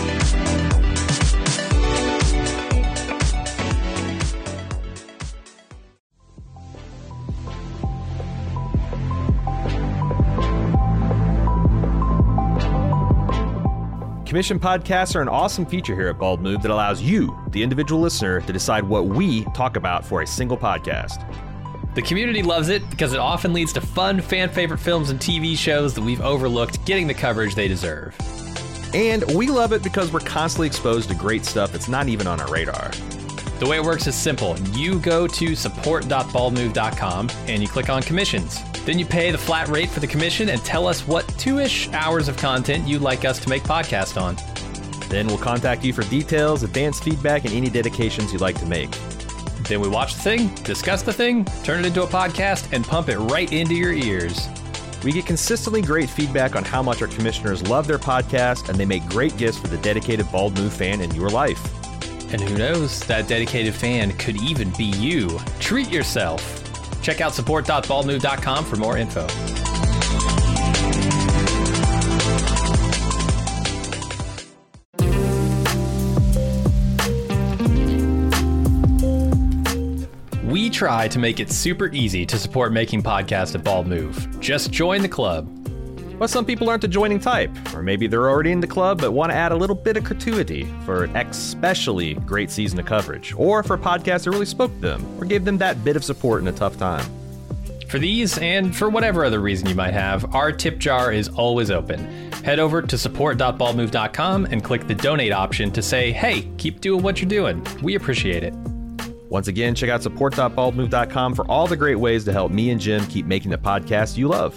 Commission podcasts are an awesome feature here at Bald Move that allows you, the individual listener, to decide what we talk about for a single podcast. The community loves it because it often leads to fun, fan-favorite films and TV shows that we've overlooked getting the coverage they deserve. And we love it because we're constantly exposed to great stuff that's not even on our radar. The way it works is simple. You go to support.baldmove.com and you click on commissions. Then you pay the flat rate for the commission and tell us what 2-ish hours of content you'd like us to make podcast on. Then we'll contact you for details, advanced feedback, and any dedications you'd like to make. Then we watch the thing, discuss the thing, turn it into a podcast, and pump it right into your ears. We get consistently great feedback on how much our commissioners love their podcast, and they make great gifts for the dedicated Bald Move fan in your life. And who knows, that dedicated fan could even be you. Treat yourself. Check out support.baldmove.com for more info. We try to make it super easy to support making podcasts at Bald Move. Just join the club. But some people aren't the joining type, or maybe they're already in the club but want to add a little bit of gratuity for an especially great season of coverage, or for a podcast that really spoke to them, or gave them that bit of support in a tough time. For these, and for whatever other reason you might have, our tip jar is always open. Head over to support.baldmove.com and click the donate option to say, hey, keep doing what you're doing. We appreciate it. Once again, check out support.baldmove.com for all the great ways to help me and Jim keep making the podcast you love.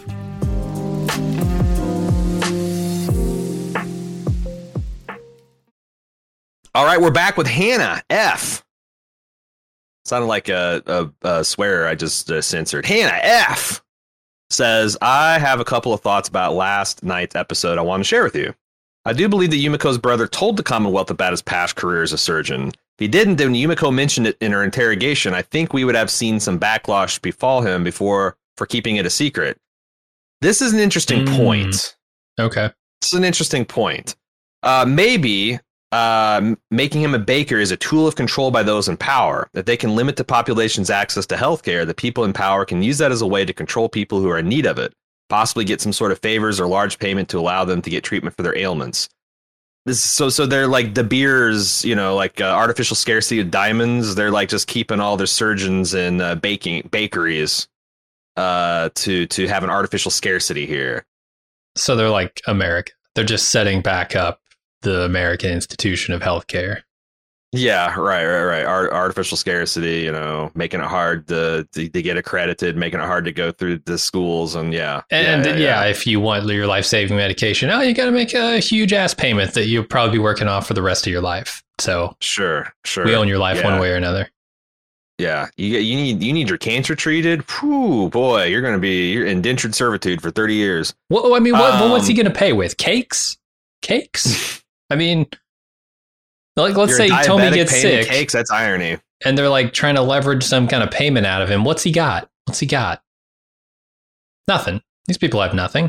All right, we're back with Hannah F. Sounded like a swear I just censored. Hannah F says, I have a couple of thoughts about last night's episode I want to share with you. I do believe that Yumiko's brother told the Commonwealth about his past career as a surgeon. If he didn't, then Yumiko mentioned it in her interrogation. I think we would have seen some backlash befall him for keeping it a secret. This is an interesting point. Okay. It's an interesting point. Maybe making him a baker is a tool of control by those in power. That they can limit the population's access to healthcare, the people in power can use that as a way to control people who are in need of it. Possibly get some sort of favors or large payment to allow them to get treatment for their ailments. So they're like De Beers, like artificial scarcity of diamonds. They're like just keeping all their surgeons in bakeries to have an artificial scarcity here. So they're like America. They're just setting back up the American institution of healthcare. Yeah, right. Artificial scarcity, making it hard to get accredited, making it hard to go through the schools, and if you want your life-saving medication, you got to make a huge ass payment that you'll probably be working off for the rest of your life. So sure, we own your life one way or another. Yeah, you need your cancer treated. Whew, boy, you're indentured servitude for 30 years. Well, I mean, what's he going to pay with? Cakes? I mean, like, let's say Tommy gets sick. Cakes, that's irony. And they're like trying to leverage some kind of payment out of him. What's he got? Nothing. These people have nothing.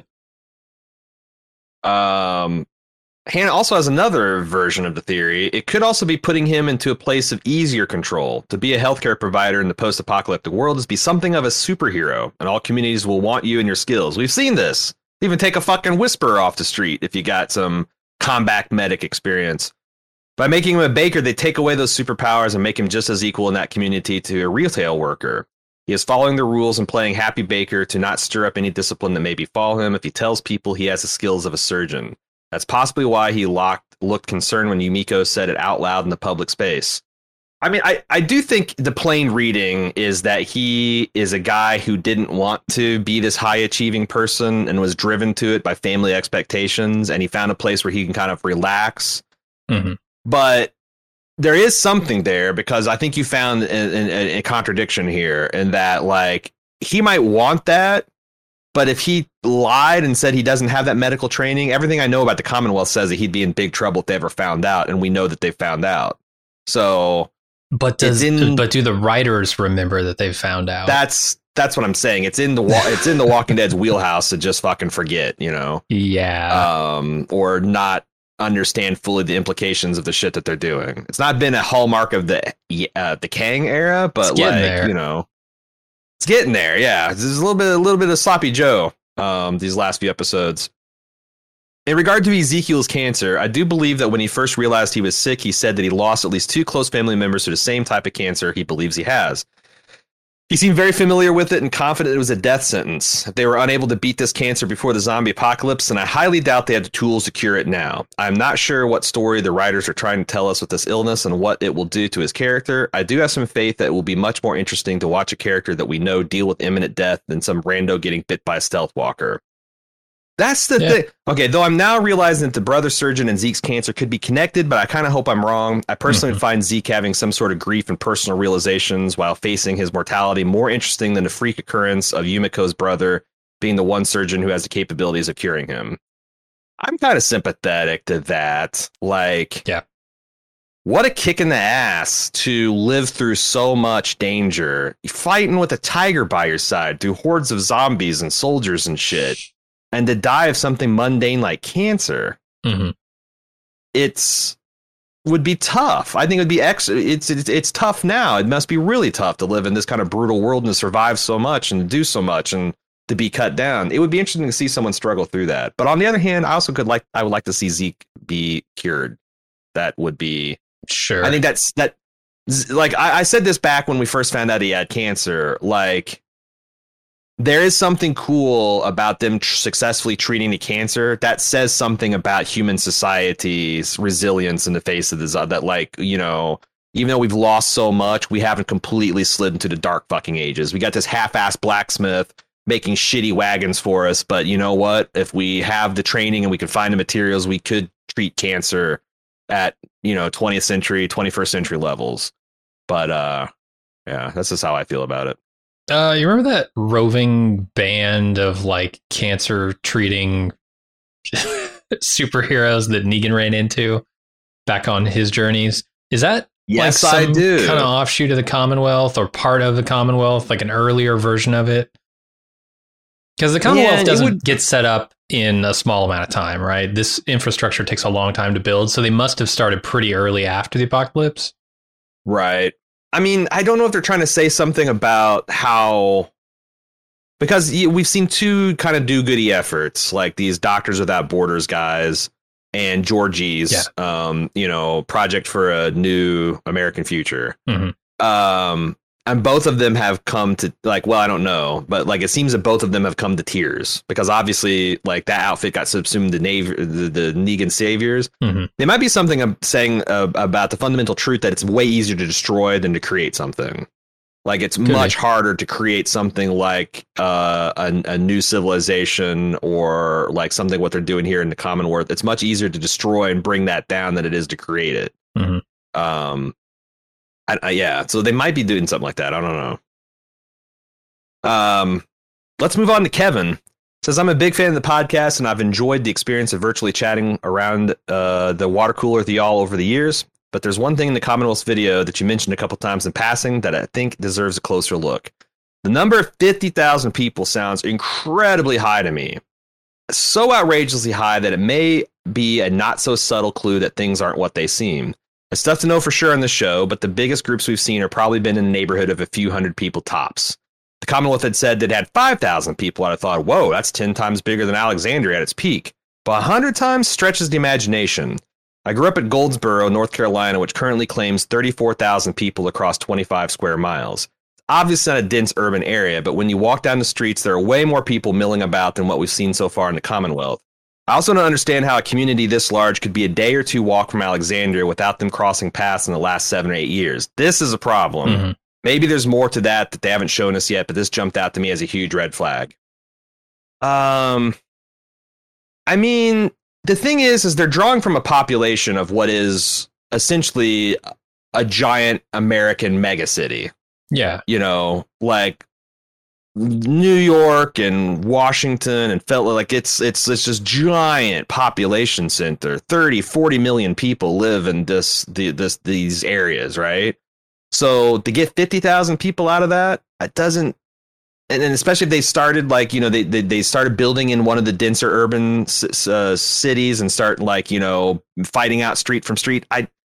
Hannah also has another version of the theory. It could also be putting him into a place of easier control. To be a healthcare provider in the post-apocalyptic world is be something of a superhero, and all communities will want you and your skills. We've seen this. Even take a fucking whisperer off the street if you got some combat medic experience. By making him a baker, they take away those superpowers and make him just as equal in that community to a retail worker. He is following the rules and playing happy baker to not stir up any discipline that may befall him if he tells people he has the skills of a surgeon. That's possibly why he looked concerned when Yumiko said it out loud in the public space. I mean, I do think the plain reading is that he is a guy who didn't want to be this high achieving person and was driven to it by family expectations. And he found a place where he can kind of relax. Mm-hmm. But there is something there, because I think you found a contradiction here in that, like, he might want that. But if he lied and said he doesn't have that medical training, everything I know about the Commonwealth says that he'd be in big trouble if they ever found out. And we know that they found out. So. But do the writers remember that they've found out? That's what I'm saying. It's in the Walking Dead's wheelhouse to just fucking forget, Yeah. Or not understand fully the implications of the shit that they're doing. It's not been a hallmark of the Kang era, but it's getting there. Yeah, there's a little bit of sloppy Joe. These last few episodes. In regard to Ezekiel's cancer, I do believe that when he first realized he was sick, he said that he lost at least 2 close family members to the same type of cancer he believes he has. He seemed very familiar with it and confident it was a death sentence. They were unable to beat this cancer before the zombie apocalypse, and I highly doubt they had the tools to cure it now. I'm not sure what story the writers are trying to tell us with this illness and what it will do to his character. I do have some faith that it will be much more interesting to watch a character that we know deal with imminent death than some rando getting bit by a stealth walker. That's the thing. Okay, though I'm now realizing that the brother surgeon and Zeke's cancer could be connected, but I kind of hope I'm wrong. I personally find Zeke having some sort of grief and personal realizations while facing his mortality more interesting than the freak occurrence of Yumiko's brother being the one surgeon who has the capabilities of curing him. I'm kind of sympathetic to that. Like, yeah. What a kick in the ass to live through so much danger, fighting with a tiger by your side through hordes of zombies and soldiers and shit. And to die of something mundane like cancer, would be tough. I think it would be it's tough now. It must be really tough to live in this kind of brutal world and to survive so much and do so much and to be cut down. It would be interesting to see someone struggle through that. But on the other hand, I would like to see Zeke be cured. That would be sure. I think that like I said this back when we first found out he had cancer. Like, there is something cool about them successfully treating the cancer that says something about human society's resilience in the face of this, that, like, you even though we've lost so much, we haven't completely slid into the dark fucking ages. We got this half-assed blacksmith making shitty wagons for us. But you know what? If we have the training and we can find the materials, we could treat cancer at, 20th century, 21st century levels. But yeah, that's just how I feel about it. You remember that roving band of like cancer treating superheroes that Negan ran into back on his journeys? Is that yes, like some I do. kind of offshoot of the Commonwealth or part of the Commonwealth, like an earlier version of it? Because the Commonwealth doesn't get set up in a small amount of time, right? This infrastructure takes a long time to build, so they must have started pretty early after the apocalypse. Right. I mean, I don't know if they're trying to say something about how, because we've seen two kind of do-goody efforts, like these Doctors Without Borders guys and Georgie's, Project for a New American Future. Mm-hmm. And both of them have come to I don't know, but like it seems that both of them have come to tears because obviously like that outfit got subsumed the Negan saviors. Mm-hmm. There might be something I'm saying about the fundamental truth that it's way easier to destroy than to create something. Like it's much harder to create something like a new civilization or like something what they're doing here in the Commonwealth. It's much easier to destroy and bring that down than it is to create it. Mm-hmm. So they might be doing something like that. I don't know. Let's move on to Kevin. Says, I'm a big fan of the podcast and I've enjoyed the experience of virtually chatting around the water cooler with y'all over the years. But there's one thing in the Commonwealth's video that you mentioned a couple times in passing that I think deserves a closer look. The number of 50,000 people sounds incredibly high to me. So outrageously high that it may be a not so subtle clue that things aren't what they seem. It's tough to know for sure on the show, but the biggest groups we've seen are probably been in the neighborhood of a few hundred people tops. The Commonwealth had said that it had 5,000 people, and I thought, whoa, that's 10 times bigger than Alexandria at its peak. But 100 times stretches the imagination. I grew up at Goldsboro, North Carolina, which currently claims 34,000 people across 25 square miles. It's obviously not a dense urban area, but when you walk down the streets, there are way more people milling about than what we've seen so far in the Commonwealth. I also don't understand how a community this large could be a day or two walk from Alexandria without them crossing paths in the last 7 or 8 years. This is a problem. Mm-hmm. Maybe there's more to that they haven't shown us yet, but this jumped out to me as a huge red flag. I mean, the thing is they're drawing from a population of what is essentially a giant American megacity. Yeah. Like New York and Washington and felt like it's just giant population center. 30-40 million people live in these areas, right? So to get 50,000 people out of that, it doesn't. And especially if they started they started building in one of the denser urban cities and start fighting out street from street.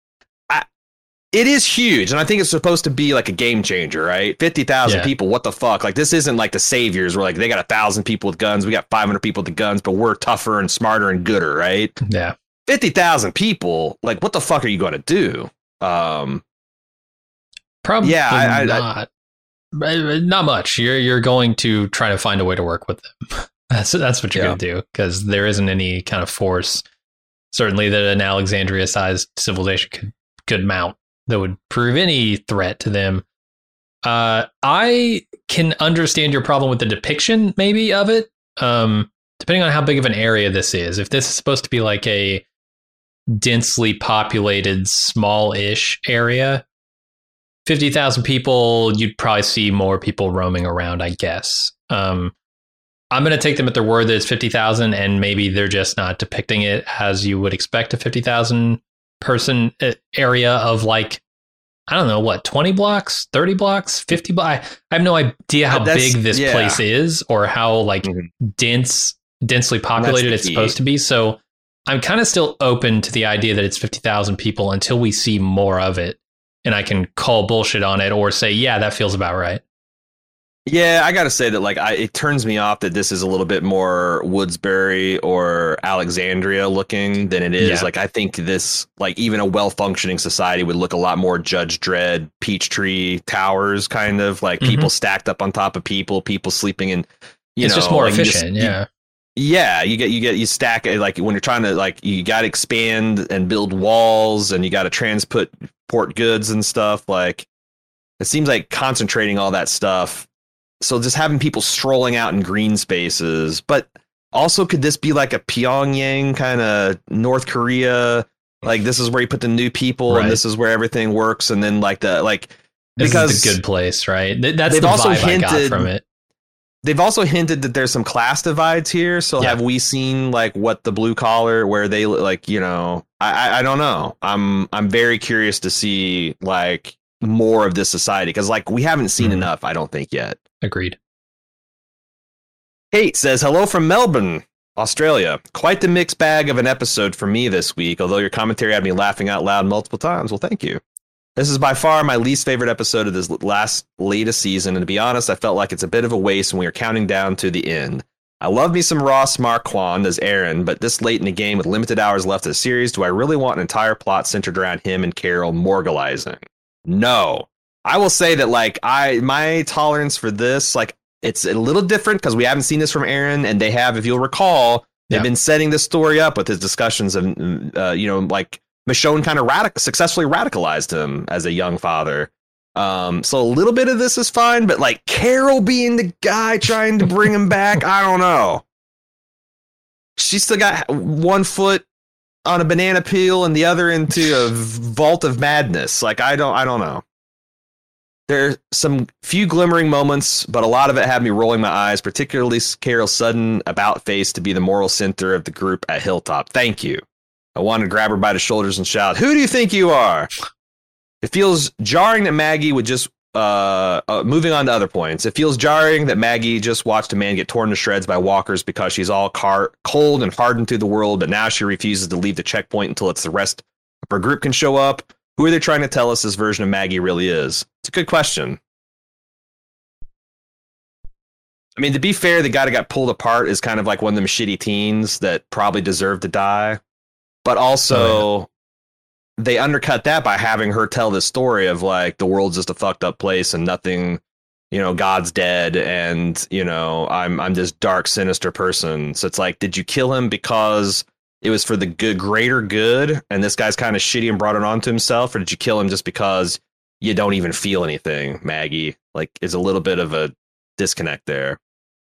It is huge, and I think it's supposed to be like a game changer, right? 50,000 people, what the fuck? Like, this isn't like the Saviors where, like, they got 1,000 people with guns, we got 500 people with guns, but we're tougher and smarter and gooder, right? Yeah. 50,000 people, like, what the fuck are you going to do? Probably not. Not much. You're going to try to find a way to work with them. That's what you're going to do, because there isn't any kind of force, certainly, that an Alexandria-sized civilization could mount that would prove any threat to them. I can understand your problem with the depiction, maybe, of it, depending on how big of an area this is. If this is supposed to be like a densely populated, small-ish area, 50,000 people, you'd probably see more people roaming around, I guess. I'm going to take them at their word that it's 50,000, and maybe they're just not depicting it as you would expect a 50,000 person area of, like, I don't know, what, 20 blocks, 30 blocks, 50 blocks? I have no idea how big this place is or how densely populated it's supposed to be. So I'm kind of still open to the idea that it's 50,000 people until we see more of it and I can call bullshit on it or say, yeah, that feels about right. Yeah, I got to say that, like, it turns me off that this is a little bit more Woodsbury or Alexandria looking than it is. Yeah. Like, I think this, like, even a well-functioning society would look a lot more Judge Dredd, Peachtree Towers, kind of like people stacked up on top of people sleeping in, it's just more efficient. You stack it, like, when you're trying to, like, you got to expand and build walls and you got to export goods and stuff. Like, it seems like concentrating all that stuff. So just having people strolling out in green spaces. But also, could this be like a Pyongyang kind of North Korea? Like, this is where you put the new people, and this is where everything works. And then this is the good place, right? That's the vibe I got from it. They've also hinted that there's some class divides here. So have we seen like what the blue collar, where they like, you know, I don't know. I'm very curious to see like more of this society, because like we haven't seen enough, I don't think, yet. Agreed. Kate says, hello from Melbourne, Australia. Quite the mixed bag of an episode for me this week, although your commentary had me laughing out loud multiple times. Well, thank you. This is by far my least favorite episode of this latest season, and to be honest, I felt like it's a bit of a waste when we are counting down to the end. I love me some Ross Marquand as Aaron, but this late in the game with limited hours left of the series, do I really want an entire plot centered around him and Carol morgalizing? No. I will say that like my tolerance for this, like, it's a little different because we haven't seen this from Aaron, and they have, if you'll recall, they've been setting this story up with his discussions of, you know, like, Michonne kind of successfully radicalized him as a young father. So a little bit of this is fine, but like Carol being the guy trying to bring him back, I don't know. She's still got one foot on a banana peel and the other into a vault of madness. Like, I don't know. There's some few glimmering moments, but a lot of it had me rolling my eyes, particularly Carol's sudden about face to be the moral center of the group at Hilltop. Thank you. I wanted to grab her by the shoulders and shout, "Who do you think you are?" It feels jarring that Maggie would just, moving on to other points, it feels jarring that Maggie just watched a man get torn to shreds by walkers because she's all cold and hardened through the world, but now she refuses to leave the checkpoint until it's the rest of her group can show up. Who are they trying to tell us this version of Maggie really is? It's a good question. I mean, to be fair, the guy that got pulled apart is kind of like one of them shitty teens that probably deserved to die. But also, they undercut that by having her tell this story of like, the world's just a fucked up place and nothing, you know, God's dead. And, you know, I'm this dark, sinister person. So it's like, did you kill him because it was for the greater good, and this guy's kind of shitty and brought it on to himself? Or did you kill him just because you don't even feel anything, Maggie? Like, is a little bit of a disconnect there.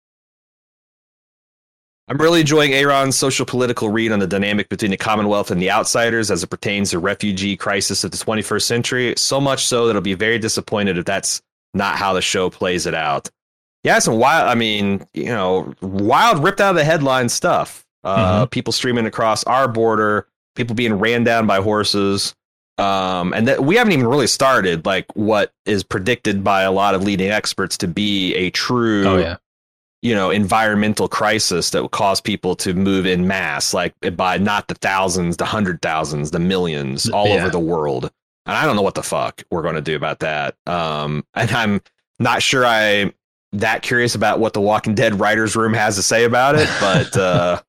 I'm really enjoying Aaron's social political read on the dynamic between the Commonwealth and the outsiders as it pertains to refugee crisis of the 21st century. So much so that I'll be very disappointed if that's not how the show plays it out. Yeah, some wild, I mean, you know, wild, ripped out of the headline stuff. People streaming across our border, people being ran down by horses. And that we haven't even really started like what is predicted by a lot of leading experts to be a true, you know, environmental crisis that will cause people to move in mass, like by not the thousands, the 100,000s, the millions all over the world. And I don't know what the fuck we're going to do about that. And I'm not sure I'm that curious about what the Walking Dead writers' room has to say about it, but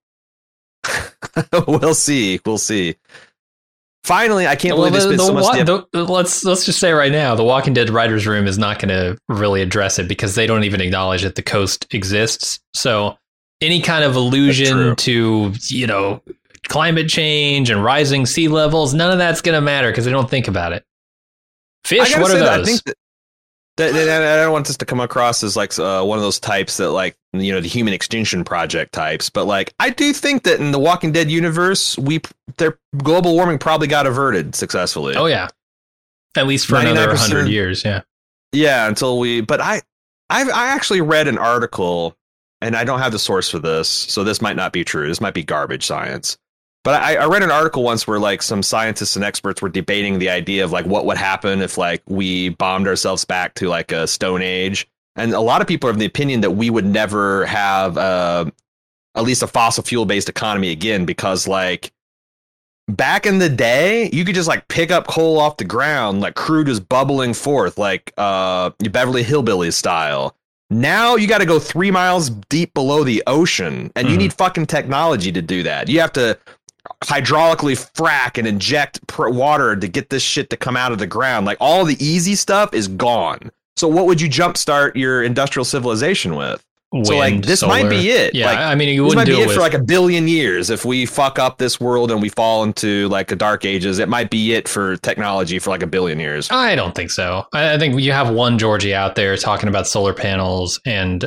we'll see. We'll see. Finally, I can't believe there's been so much. Let's just say right now, the Walking Dead writers' room is not going to really address it because they don't even acknowledge that the coast exists. So any kind of allusion to, you know, climate change and rising sea levels, none of that's going to matter because they don't think about it. Fish, what are those? I think I don't want this to come across as like one of those types that, like, you know, the Human Extinction Project types, but like I do think that in the Walking Dead universe, their global warming probably got averted successfully. Oh yeah, at least for another 100 years. Yeah, until But I actually read an article, and I don't have the source for this, so this might not be true. This might be garbage science. But I read an article once where like some scientists and experts were debating the idea of like what would happen if like we bombed ourselves back to like a Stone Age. And a lot of people are of the opinion that we would never have at least a fossil fuel based economy again, because like back in the day, you could just like pick up coal off the ground, like crude is bubbling forth, like Beverly Hillbillies style. Now you got to go 3 miles deep below the ocean, and you need fucking technology to do that. You have to hydraulically frack and inject water to get this shit to come out of the ground. Like, all the easy stuff is gone. So what would you jumpstart your industrial civilization with? wind, so like this solar. might be it. Yeah, like, I mean, you this might wouldn't be do it it with, for like 1 billion years. If we fuck up this world and we fall into like a dark ages, it might be it for technology for like 1 billion years. I don't think so. I think you have one Georgie out there talking about solar panels and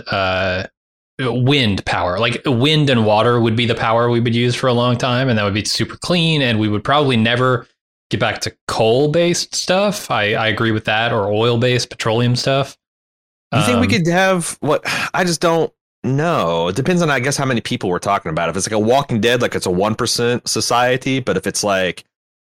wind power. Like wind and water would be the power we would use for a long time, and that would be super clean, and we would probably never get back to coal-based stuff. I agree with that, or oil-based petroleum stuff. You think we could have what? I just don't know. It depends on, I guess, how many people we're talking about. If it's like a Walking Dead, like it's a 1% society, but if it's like,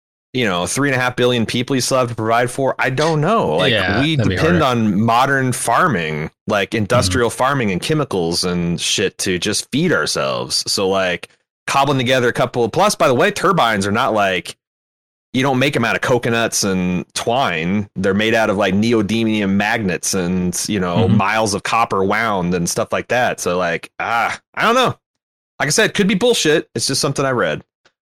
3.5 billion people you still have to provide for, I don't know. Like we depend on modern farming, like industrial farming and chemicals and shit to just feed ourselves. So like cobbling together a couple. Plus, by the way, turbines are not like, you don't make them out of coconuts and twine. They're made out of like neodymium magnets and, miles of copper wound and stuff like that. So like, I don't know. Like I said, could be bullshit. It's just something I read.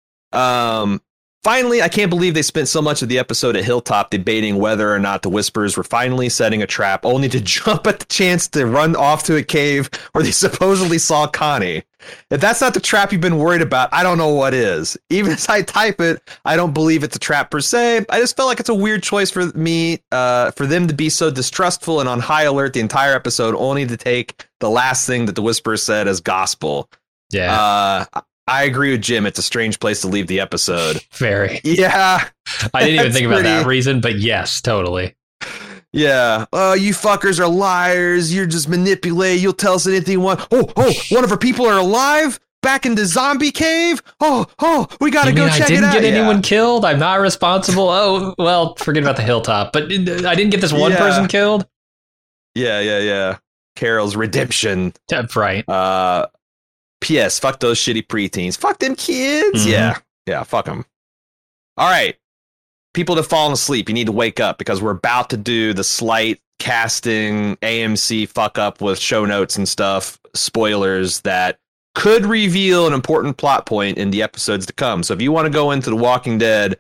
Finally, I can't believe they spent so much of the episode at Hilltop debating whether or not the Whisperers were finally setting a trap, only to jump at the chance to run off to a cave where they supposedly saw Connie. If that's not the trap you've been worried about, I don't know what is. Even as I type it, I don't believe it's a trap per se. I just felt like it's a weird choice for me, for them to be so distrustful and on high alert the entire episode, only to take the last thing that the Whisperer said as gospel. Yeah. I agree with Jim. It's a strange place to leave the episode. Very. Yeah. I didn't even think about that reason, but yes, totally. Yeah. You fuckers are liars. You're just manipulating. You'll tell us anything you want. Oh, one of our people are alive? Back in the zombie cave? Oh, we got to go check it out. I didn't get anyone killed. I'm not responsible. Oh, well, forget about the Hilltop. But I didn't get this one person killed? Yeah. Carol's redemption. Right. P.S. Fuck those shitty preteens. Fuck them kids. Mm-hmm. Yeah. Fuck them. All right. People that have fallen asleep, you need to wake up because we're about to do the slight casting AMC fuck up with show notes and stuff. Spoilers that could reveal an important plot point in the episodes to come. So if you want to go into The Walking Dead,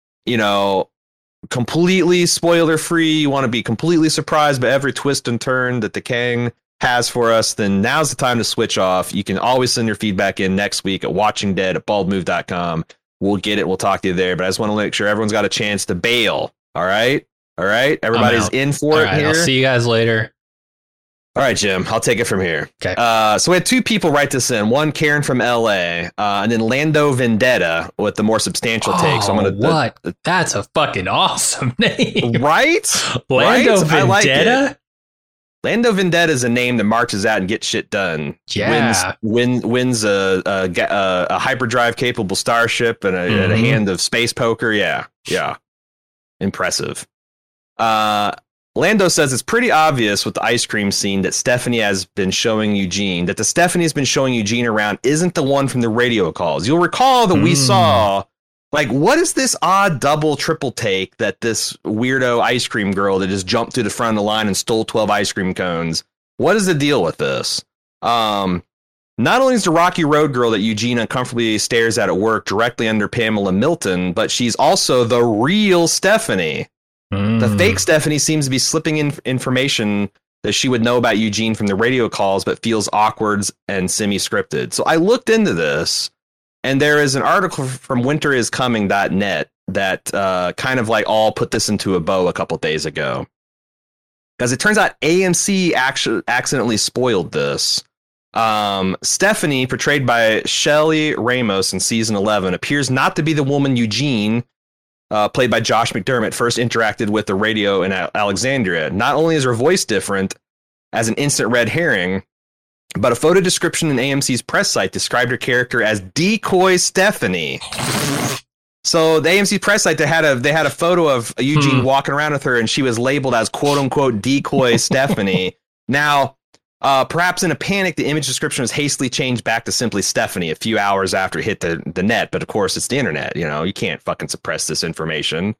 completely spoiler free, you want to be completely surprised by every twist and turn that the Kang has for us, then now's the time to switch off. You can always send your feedback in next week at watchingdead@baldmove.com. We'll get it. We'll talk to you there. But I just want to make sure everyone's got a chance to bail. All right. Everybody's in for it here. I'll see you guys later. All right, Jim. I'll take it from here. Okay. So we had 2 people write this in. One, Karen from LA, and then Lando Vendetta with the more substantial take. So I'm gonna. That's a fucking awesome name, right? Lando Vendetta. I like it. Lando Vendetta is a name that marches out and gets shit done. Yeah. Wins a hyperdrive capable starship and a hand of space poker. Yeah. Impressive. Lando says it's pretty obvious with the ice cream scene that Stephanie has been showing Eugene, that the Stephanie has been showing Eugene around isn't the one from the radio calls. You'll recall that we saw, like, what is this odd double, triple take that this weirdo ice cream girl that just jumped to the front of the line and stole 12 ice cream cones? What is the deal with this? Not only is the Rocky Road girl that Eugene uncomfortably stares at work directly under Pamela Milton, but she's also the real Stephanie. The fake Stephanie seems to be slipping in information that she would know about Eugene from the radio calls, but feels awkward and semi-scripted. So I looked into this, and there is an article from winteriscoming.net that kind of like all put this into a bow a couple days ago. Because it turns out AMC actually accidentally spoiled this. Stephanie, portrayed by Shelley Ramos in season 11, appears not to be the woman Eugene, played by Josh McDermott, first interacted with the radio in Alexandria. Not only is her voice different as an instant red herring, but a photo description in AMC's press site described her character as Decoy Stephanie. So the AMC press site, they had a photo of Eugene walking around with her, and she was labeled as quote unquote Decoy Stephanie. Now, perhaps in a panic, the image description was hastily changed back to simply Stephanie a few hours after it hit the net. But of course, it's the internet. You can't fucking suppress this information.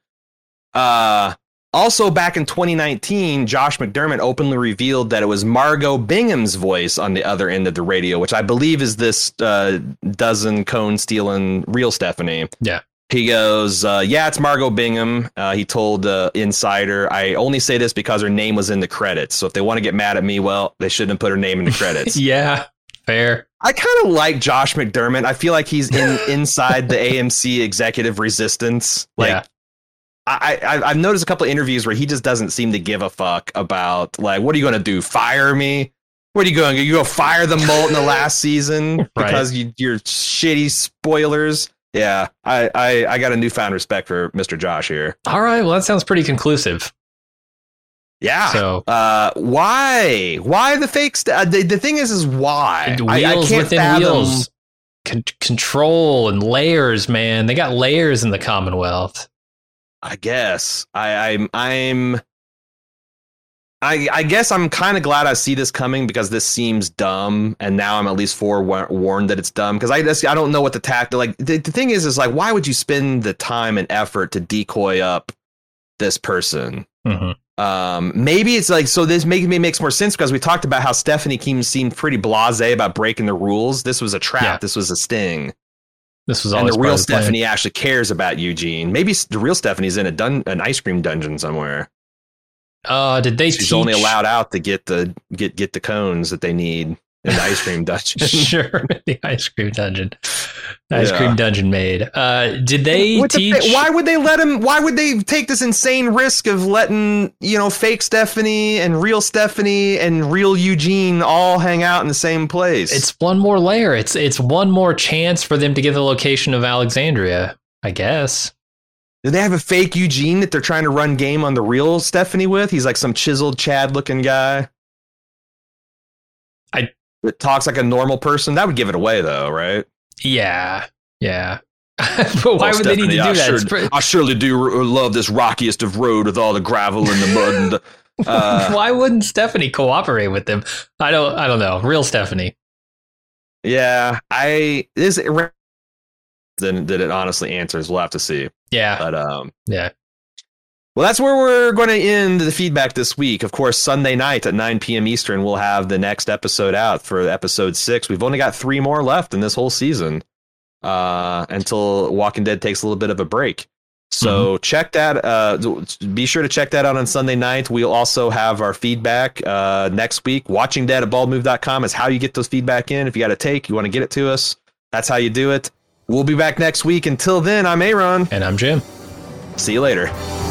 Also, back in 2019, Josh McDermott openly revealed that it was Margot Bingham's voice on the other end of the radio, which I believe is this dozen cone stealing real Stephanie. Yeah. He goes, yeah, it's Margot Bingham. He told Insider, I only say this because her name was in the credits. So if they want to get mad at me, well, they shouldn't have put her name in the credits. Yeah, fair. I kind of like Josh McDermott. I feel like he's inside the AMC executive resistance. Like, yeah. I've noticed a couple of interviews where he just doesn't seem to give a fuck about, like, what are you going to do? Fire me? What are you going to go fire the Mult in the last season because you're shitty spoilers? Yeah, I got a newfound respect for Mr. Josh here. All right, well, that sounds pretty conclusive. Yeah. So why the fake stuff? The thing is why? Wheels I can't within fathom. Wheels. Control and layers, man. They got layers in the Commonwealth. I guess I guess I'm kind of glad I see this coming because this seems dumb, and now I'm at least forewarned that it's dumb because I don't know what the tactic. Like the thing is like, why would you spend the time and effort to decoy up this person? Mm-hmm. Maybe it's like, so this makes more sense because we talked about how Stephanie Kim seemed pretty blasé about breaking the rules. This was a trap. Yeah. This was a sting. This was and the real Stephanie actually cares about Eugene. Maybe the real Stephanie's in an ice cream dungeon somewhere. Did they? She's only allowed out to get the cones that they need in the ice cream dungeon. Sure, the ice cream dungeon. Ice cream dungeon maid. Did they teach? Why would they let him? Why would they take this insane risk of letting, fake Stephanie and real Eugene all hang out in the same place? It's one more layer. It's one more chance for them to get the location of Alexandria, I guess. Do they have a fake Eugene that they're trying to run game on the real Stephanie with? He's like some chiseled Chad looking guy. That talks like a normal person. That would give it away, though, right? Yeah. But why would Stephanie, they need to do that? I surely do love this rockiest of road with all the gravel and the mud. And why wouldn't Stephanie cooperate with them? I don't know. Real Stephanie. Yeah, that it honestly answers. We'll have to see. Yeah. But yeah. Well, that's where we're going to end the feedback this week. Of course, Sunday night at 9 p.m. Eastern, we'll have the next episode out for episode 6. We've only got 3 more left in this whole season until Walking Dead takes a little bit of a break. So check that. Be sure to check that out on Sunday night. We'll also have our feedback next week. WatchingDead@baldmove.com is how you get those feedback in. If you got a take, you want to get it to us, that's how you do it. We'll be back next week. Until then, I'm Aaron. And I'm Jim. See you later.